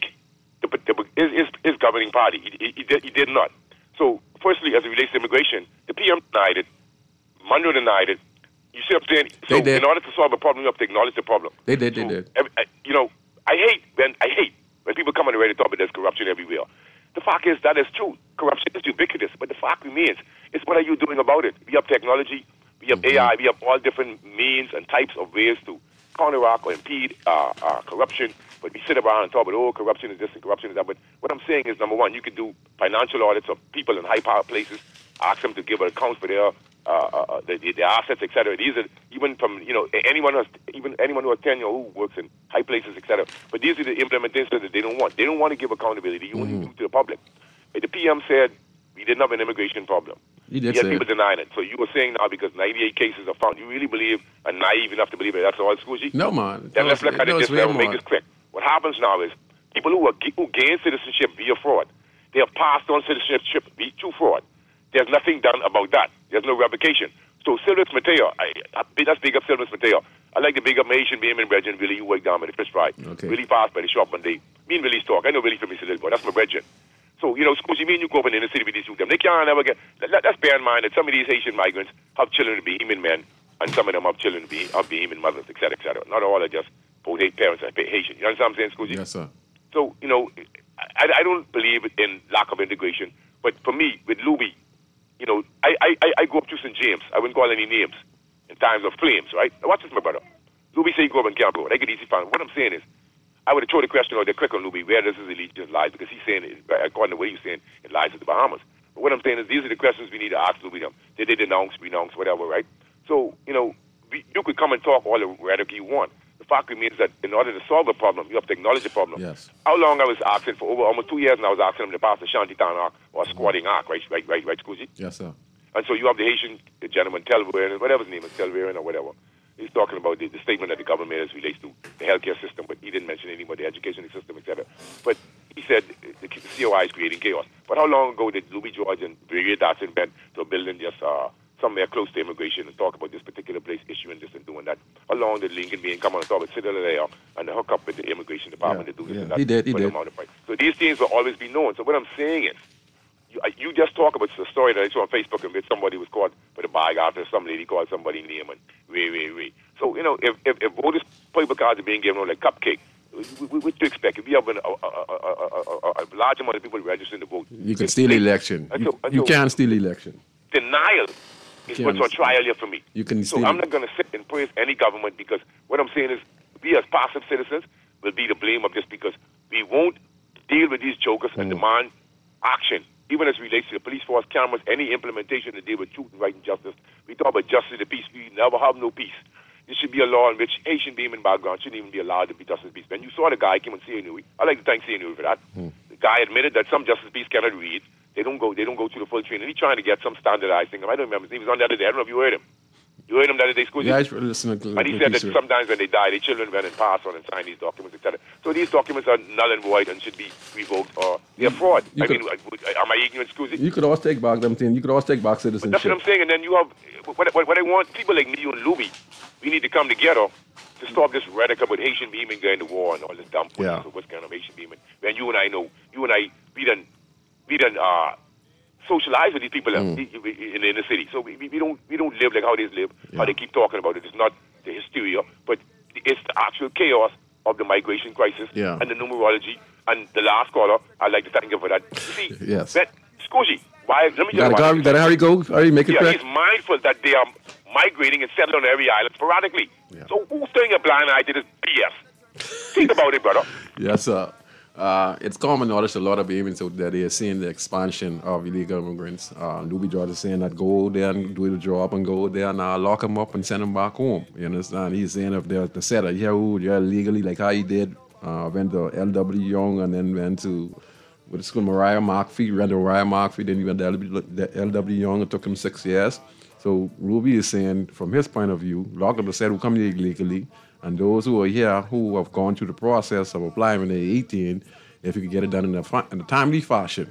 his governing party. He did not. So firstly, as it relates to immigration, the PM denied it. Monroe denied it. You see what I'm saying? So in order to solve a problem, you have to acknowledge the problem. They did. You know, I hate when people come on the radio and talk about there's corruption everywhere. The fact is that is true. Corruption is ubiquitous, but the fact remains, it's what are you doing about it? We have technology, we have AI, we have all different means and types of ways to counteract or impede corruption, but we sit around and talk about, corruption is this and corruption is that. But what I'm saying is, number one, you can do financial audits of people in high-power places, ask them to give accounts for their assets, etc. These are even from anyone who has tenure who works in high places, etc. But these are the implementations that they don't want. They don't want to give accountability. You only do to the public. The PM said we didn't have an immigration problem. Yet people denying it. So you were saying now because 98 cases are found, you really believe and naive enough to believe that that's all, Squishy? No, man. Then let's look at it this way. We'll make this quick. What happens now is people who gain citizenship via fraud, they have passed on citizenship through fraud. There's nothing done about that. There's no replication. So Sylvus Mateo, let's big up Sylvus Mateo. I like to big up my Asian BM brethren, Billy, who worked down by the fish fry. Okay. Really fast by the shop one day. Me and Billy's talk. I know Billy from Mr. Little Boy. That's my brethren. So, Scusi, me and you go up in the inner city with these youth, they can't ever get... Let's bear in mind that some of these Haitian migrants have children to be Behemoth men, and some of them have children to be Behemoth mothers, et cetera, et cetera. Not all are just both parents are Haitian. You understand what I'm saying, Scusi? Yes, sir. So, I don't believe in lack of integration, but for me, with Luby, I grew up to St. James. I wouldn't call any names in times of flames, right? Now, watch this, my brother. Luby say he grew up in Camp Road. I get easy found. What I'm saying is, I would have thrown the question out there quick on Luby, where does his allegiance lie? Because he's saying, according to what he's saying, it lies in the Bahamas. But what I'm saying is, these are the questions we need to ask Luby them. Did they renounce, whatever, right? So, you could come and talk all the rhetoric you want. The fact remains that in order to solve a problem, you have to acknowledge the problem. Yes. How long I was asking for over almost 2 years, and I was asking him to pass the Shantytown Arc or a squatting arc, right, Scusi? Yes, sir. And so you have the Haitian gentleman, Telvarian, whatever his name is, Telvarian or whatever. He's talking about the statement that the government has relates to the healthcare system, but he didn't mention anything about the education system, etc. But he said the COI is creating chaos. But how long ago did Luby George and Brigadier Dotson went to a building just somewhere close to immigration and talk about this particular place issuing this and doing that? How long did Lincoln Bean come on and talk about Citadel there and hook up with the immigration department to do this and that? He did. So these things will always be known. So what I'm saying is, you just talk about the story that I saw on Facebook in which somebody was caught with a bag after some lady called somebody name and Ray. So, if voters' paper cards are being given out like cupcake, what do you expect? If you have a large amount of people registering to vote, you can steal the election. You can't steal the election. Denial is what's on trial here for me. You can so I'm not going to sit and praise any government because what I'm saying is we as passive citizens will be the blame of this because we won't deal with these jokers and demand action. Even as it relates to the police force, cameras, any implementation to deal with truth and right and justice. We talk about justice and peace. We never have no peace. There should be a law in which Haitian Beeman background shouldn't even be allowed to be justice peace. When you saw the guy came on CNUE, I like to thank CNUE for that. The guy admitted that some justice peace cannot read. They don't go through the full training. He's trying to get some standardized thing. I don't remember. He was on the other day. I don't know if you heard him. You heard him the other day, Scusi? Yeah, I listened to and he said that sometimes when they die, their children went and pass on and sign these documents, etc. So these documents are null and void and should be revoked or they're fraud. Am I ignorant, Scusi? You could always take back them things. You could always take back citizenship. But that's what I'm saying. And then you have, what I want, people like me and Luby, we need to come together to stop this rhetoric about Haitian Beeman going to war and all this dumb bullshit. So what's going on Haitian Beeman? When you and I, we done socialize with these people in the inner city. So we don't live like how they live, how they keep talking about it. It's not the hysteria, but it's the actual chaos of the migration crisis and the numerology. And the last caller, I'd like to thank him for that. See, Scusi, let me tell you Gotta hurry, go. Hurry, make it quick. He's mindful that they are migrating and settling on every island sporadically. So who's turning a blind eye to this BS? Think about it, brother. Yes, sir. It's common knowledge a lot of Bahamians out there, they are seeing the expansion of illegal immigrants. Luby George is saying that go there and do the job and go there and lock them up and send them back home. You understand? He's saying if they're the setter, you're illegally, like how he did, went to L.W. Young and then went to, what is called Mariah Markfee, ran to Mariah Markfee, then he went to L.W. Young, it took him 6 years. So Luby is saying, from his point of view, lock up the set who come here illegally, and those who are here who have gone through the process of applying when they're 18, if you can get it done in a timely fashion,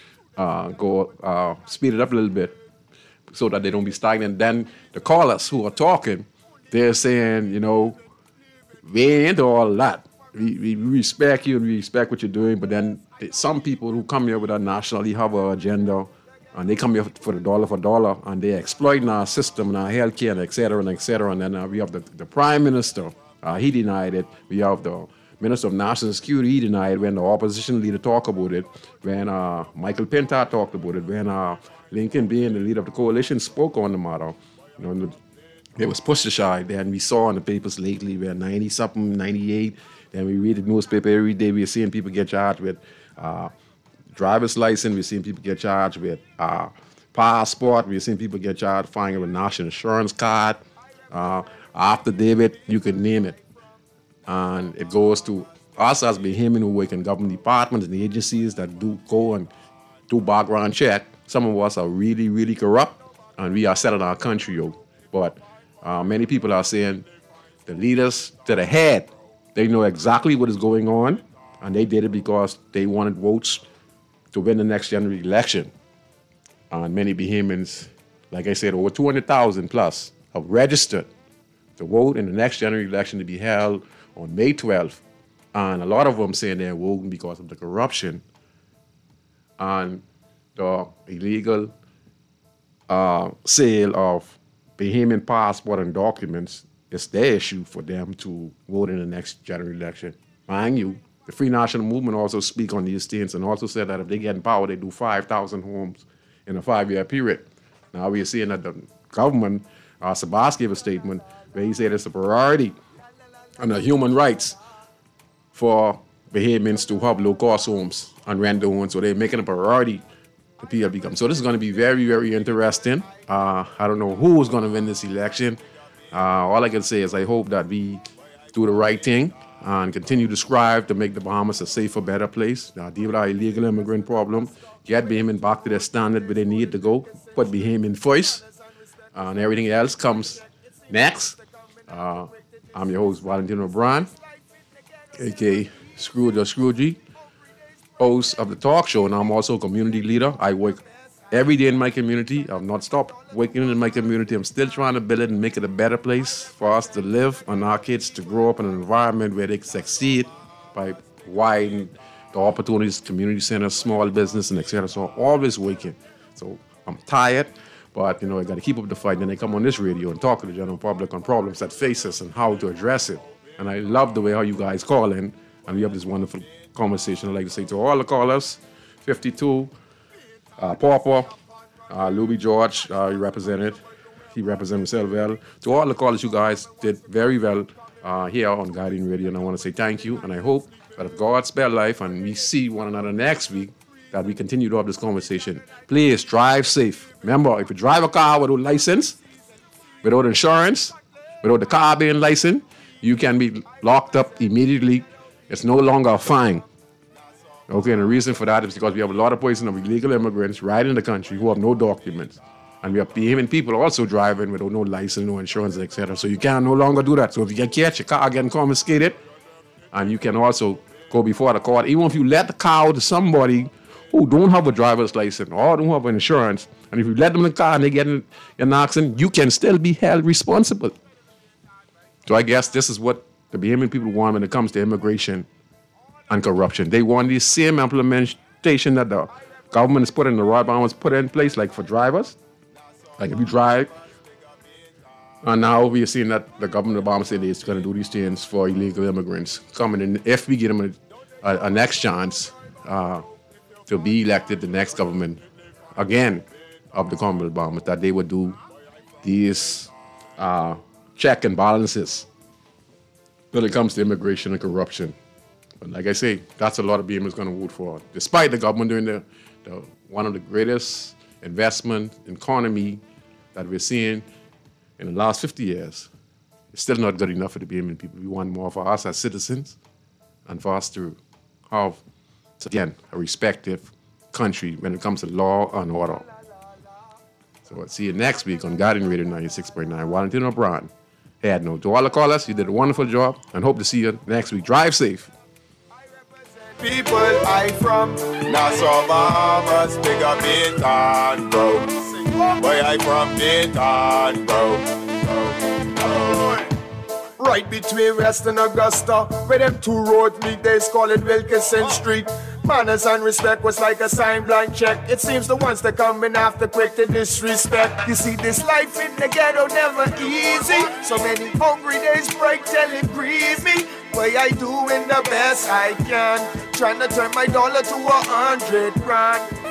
speed it up a little bit so that they don't be stagnant. Then the callers who are talking, they're saying, we ain't all that. We respect you and we respect what you're doing, but then some people who come here with a nationally have an agenda, and they come here for the dollar for dollar, and they're exploiting our system and our healthcare, and et cetera, and et cetera. And then we have the Prime Minister, he denied it. We have the Minister of National Security, he denied it when the opposition leader talked about it, when Michael Pintar talked about it, when Lincoln Bean, the leader of the coalition, spoke on the matter. It was pushed aside. Then we saw in the papers lately, we're 90-something, 98, then we read the newspaper every day, we're seeing people get charged with driver's license, we're seeing people get charged with passport, we're seeing people get charged finding a national insurance card, after David, you could name it. And it goes to us as Bahamian who work in government departments and agencies that do go and do background check. Some of us are really, really corrupt, and we are selling our country out. But many people are saying the leaders to the head, they know exactly what is going on, and they did it because they wanted votes to win the next general election. And many Bahamians, like I said, over 200,000 plus have registered to vote in the next general election to be held on May 12th. And a lot of them saying they're voting because of the corruption and the illegal sale of Bahamian passport and documents, it's their issue for them to vote in the next general election. Mind you, the Free National Movement also speak on these things and also said that if they get in power, they do 5,000 homes in a 5-year period. Now we are seeing that the government, Sabas gave a statement where he said it's a priority under human rights for Bahamians to have low-cost homes and rent their homes, so they're making a priority to people become. So this is going to be very, very interesting. I don't know who is going to win this election. All I can say is I hope that we do the right thing and continue to strive to make the Bahamas a safer, better place. Deal with our illegal immigrant problem, get Bahamian back to their standard where they need to go, put Bahamian first, and everything else comes next. I'm your host, Valentino Brown, a.k.a. Scrooge, host of the talk show, and I'm also a community leader. I work every day in my community. I've not stopped working in my community. I'm still trying to build it and make it a better place for us to live and our kids to grow up in an environment where they can succeed by widening the opportunities, community centers, small business, and etc. So I'm always working. So I'm tired, but I got to keep up the fight. Then I come on this radio and talk to the general public on problems that face us and how to address it. And I love the way how you guys call in, and we have this wonderful conversation. I'd like to say to all the callers, 52, Pauper, Louis George, he represented himself well. To all the callers, you guys did very well here on Guardian Radio, and I want to say thank you. And I hope that if God spare life and we see one another next week, that we continue to have this conversation. Please drive safe. Remember, if you drive a car without license, without insurance, without the car being licensed, you can be locked up immediately. It's no longer a fine. Okay, and the reason for that is because we have a lot of poison of illegal immigrants right in the country who have no documents. And we have Bahamian people also driving without no license, no insurance, etc. So you can no longer do that. So if you get catch, your car getting confiscated, and you can also go before the court. Even if you let the car out to somebody who don't have a driver's license or don't have insurance, and if you let them in the car and they get in an accident, you can still be held responsible. So I guess this is what the Bahamian people want when it comes to immigration and corruption. They want the same implementation that the government has put in, the Royal Bahamas put in place, like for drivers. Like if you drive, and now we are seeing that the government of Bahamas is going to do these things for illegal immigrants coming in. If we give them a next chance to be elected, the next government again of the Commonwealth of Bahamas, that they would do these check and balances when it comes to immigration and corruption. But like I say, that's a lot of Bahamians going to vote for. Despite the government doing the one of the greatest investment economy that we're seeing in the last 50 years, it's still not good enough for the Bahamian people. We want more for us as citizens and for us to have, again, a respective country when it comes to law and order. So I'll see you next week on Guardian Radio 96.9. Valentino Brown. Head note. To all the callers, you did a wonderful job, and hope to see you next week. Drive safe. People I from Nassau, Bahamas, big up Baytown, bro. Where I from Baytown, bro. Right between West and Augusta, where them two roads meet, they call it Wilkinson Street. Manners and respect was like a sign blank check. It seems the ones that coming after quick to disrespect. You see, this life in the ghetto never easy. So many hungry days break till it grieve me. Way I doing the best I can, trying to turn my dollar to 100 grand.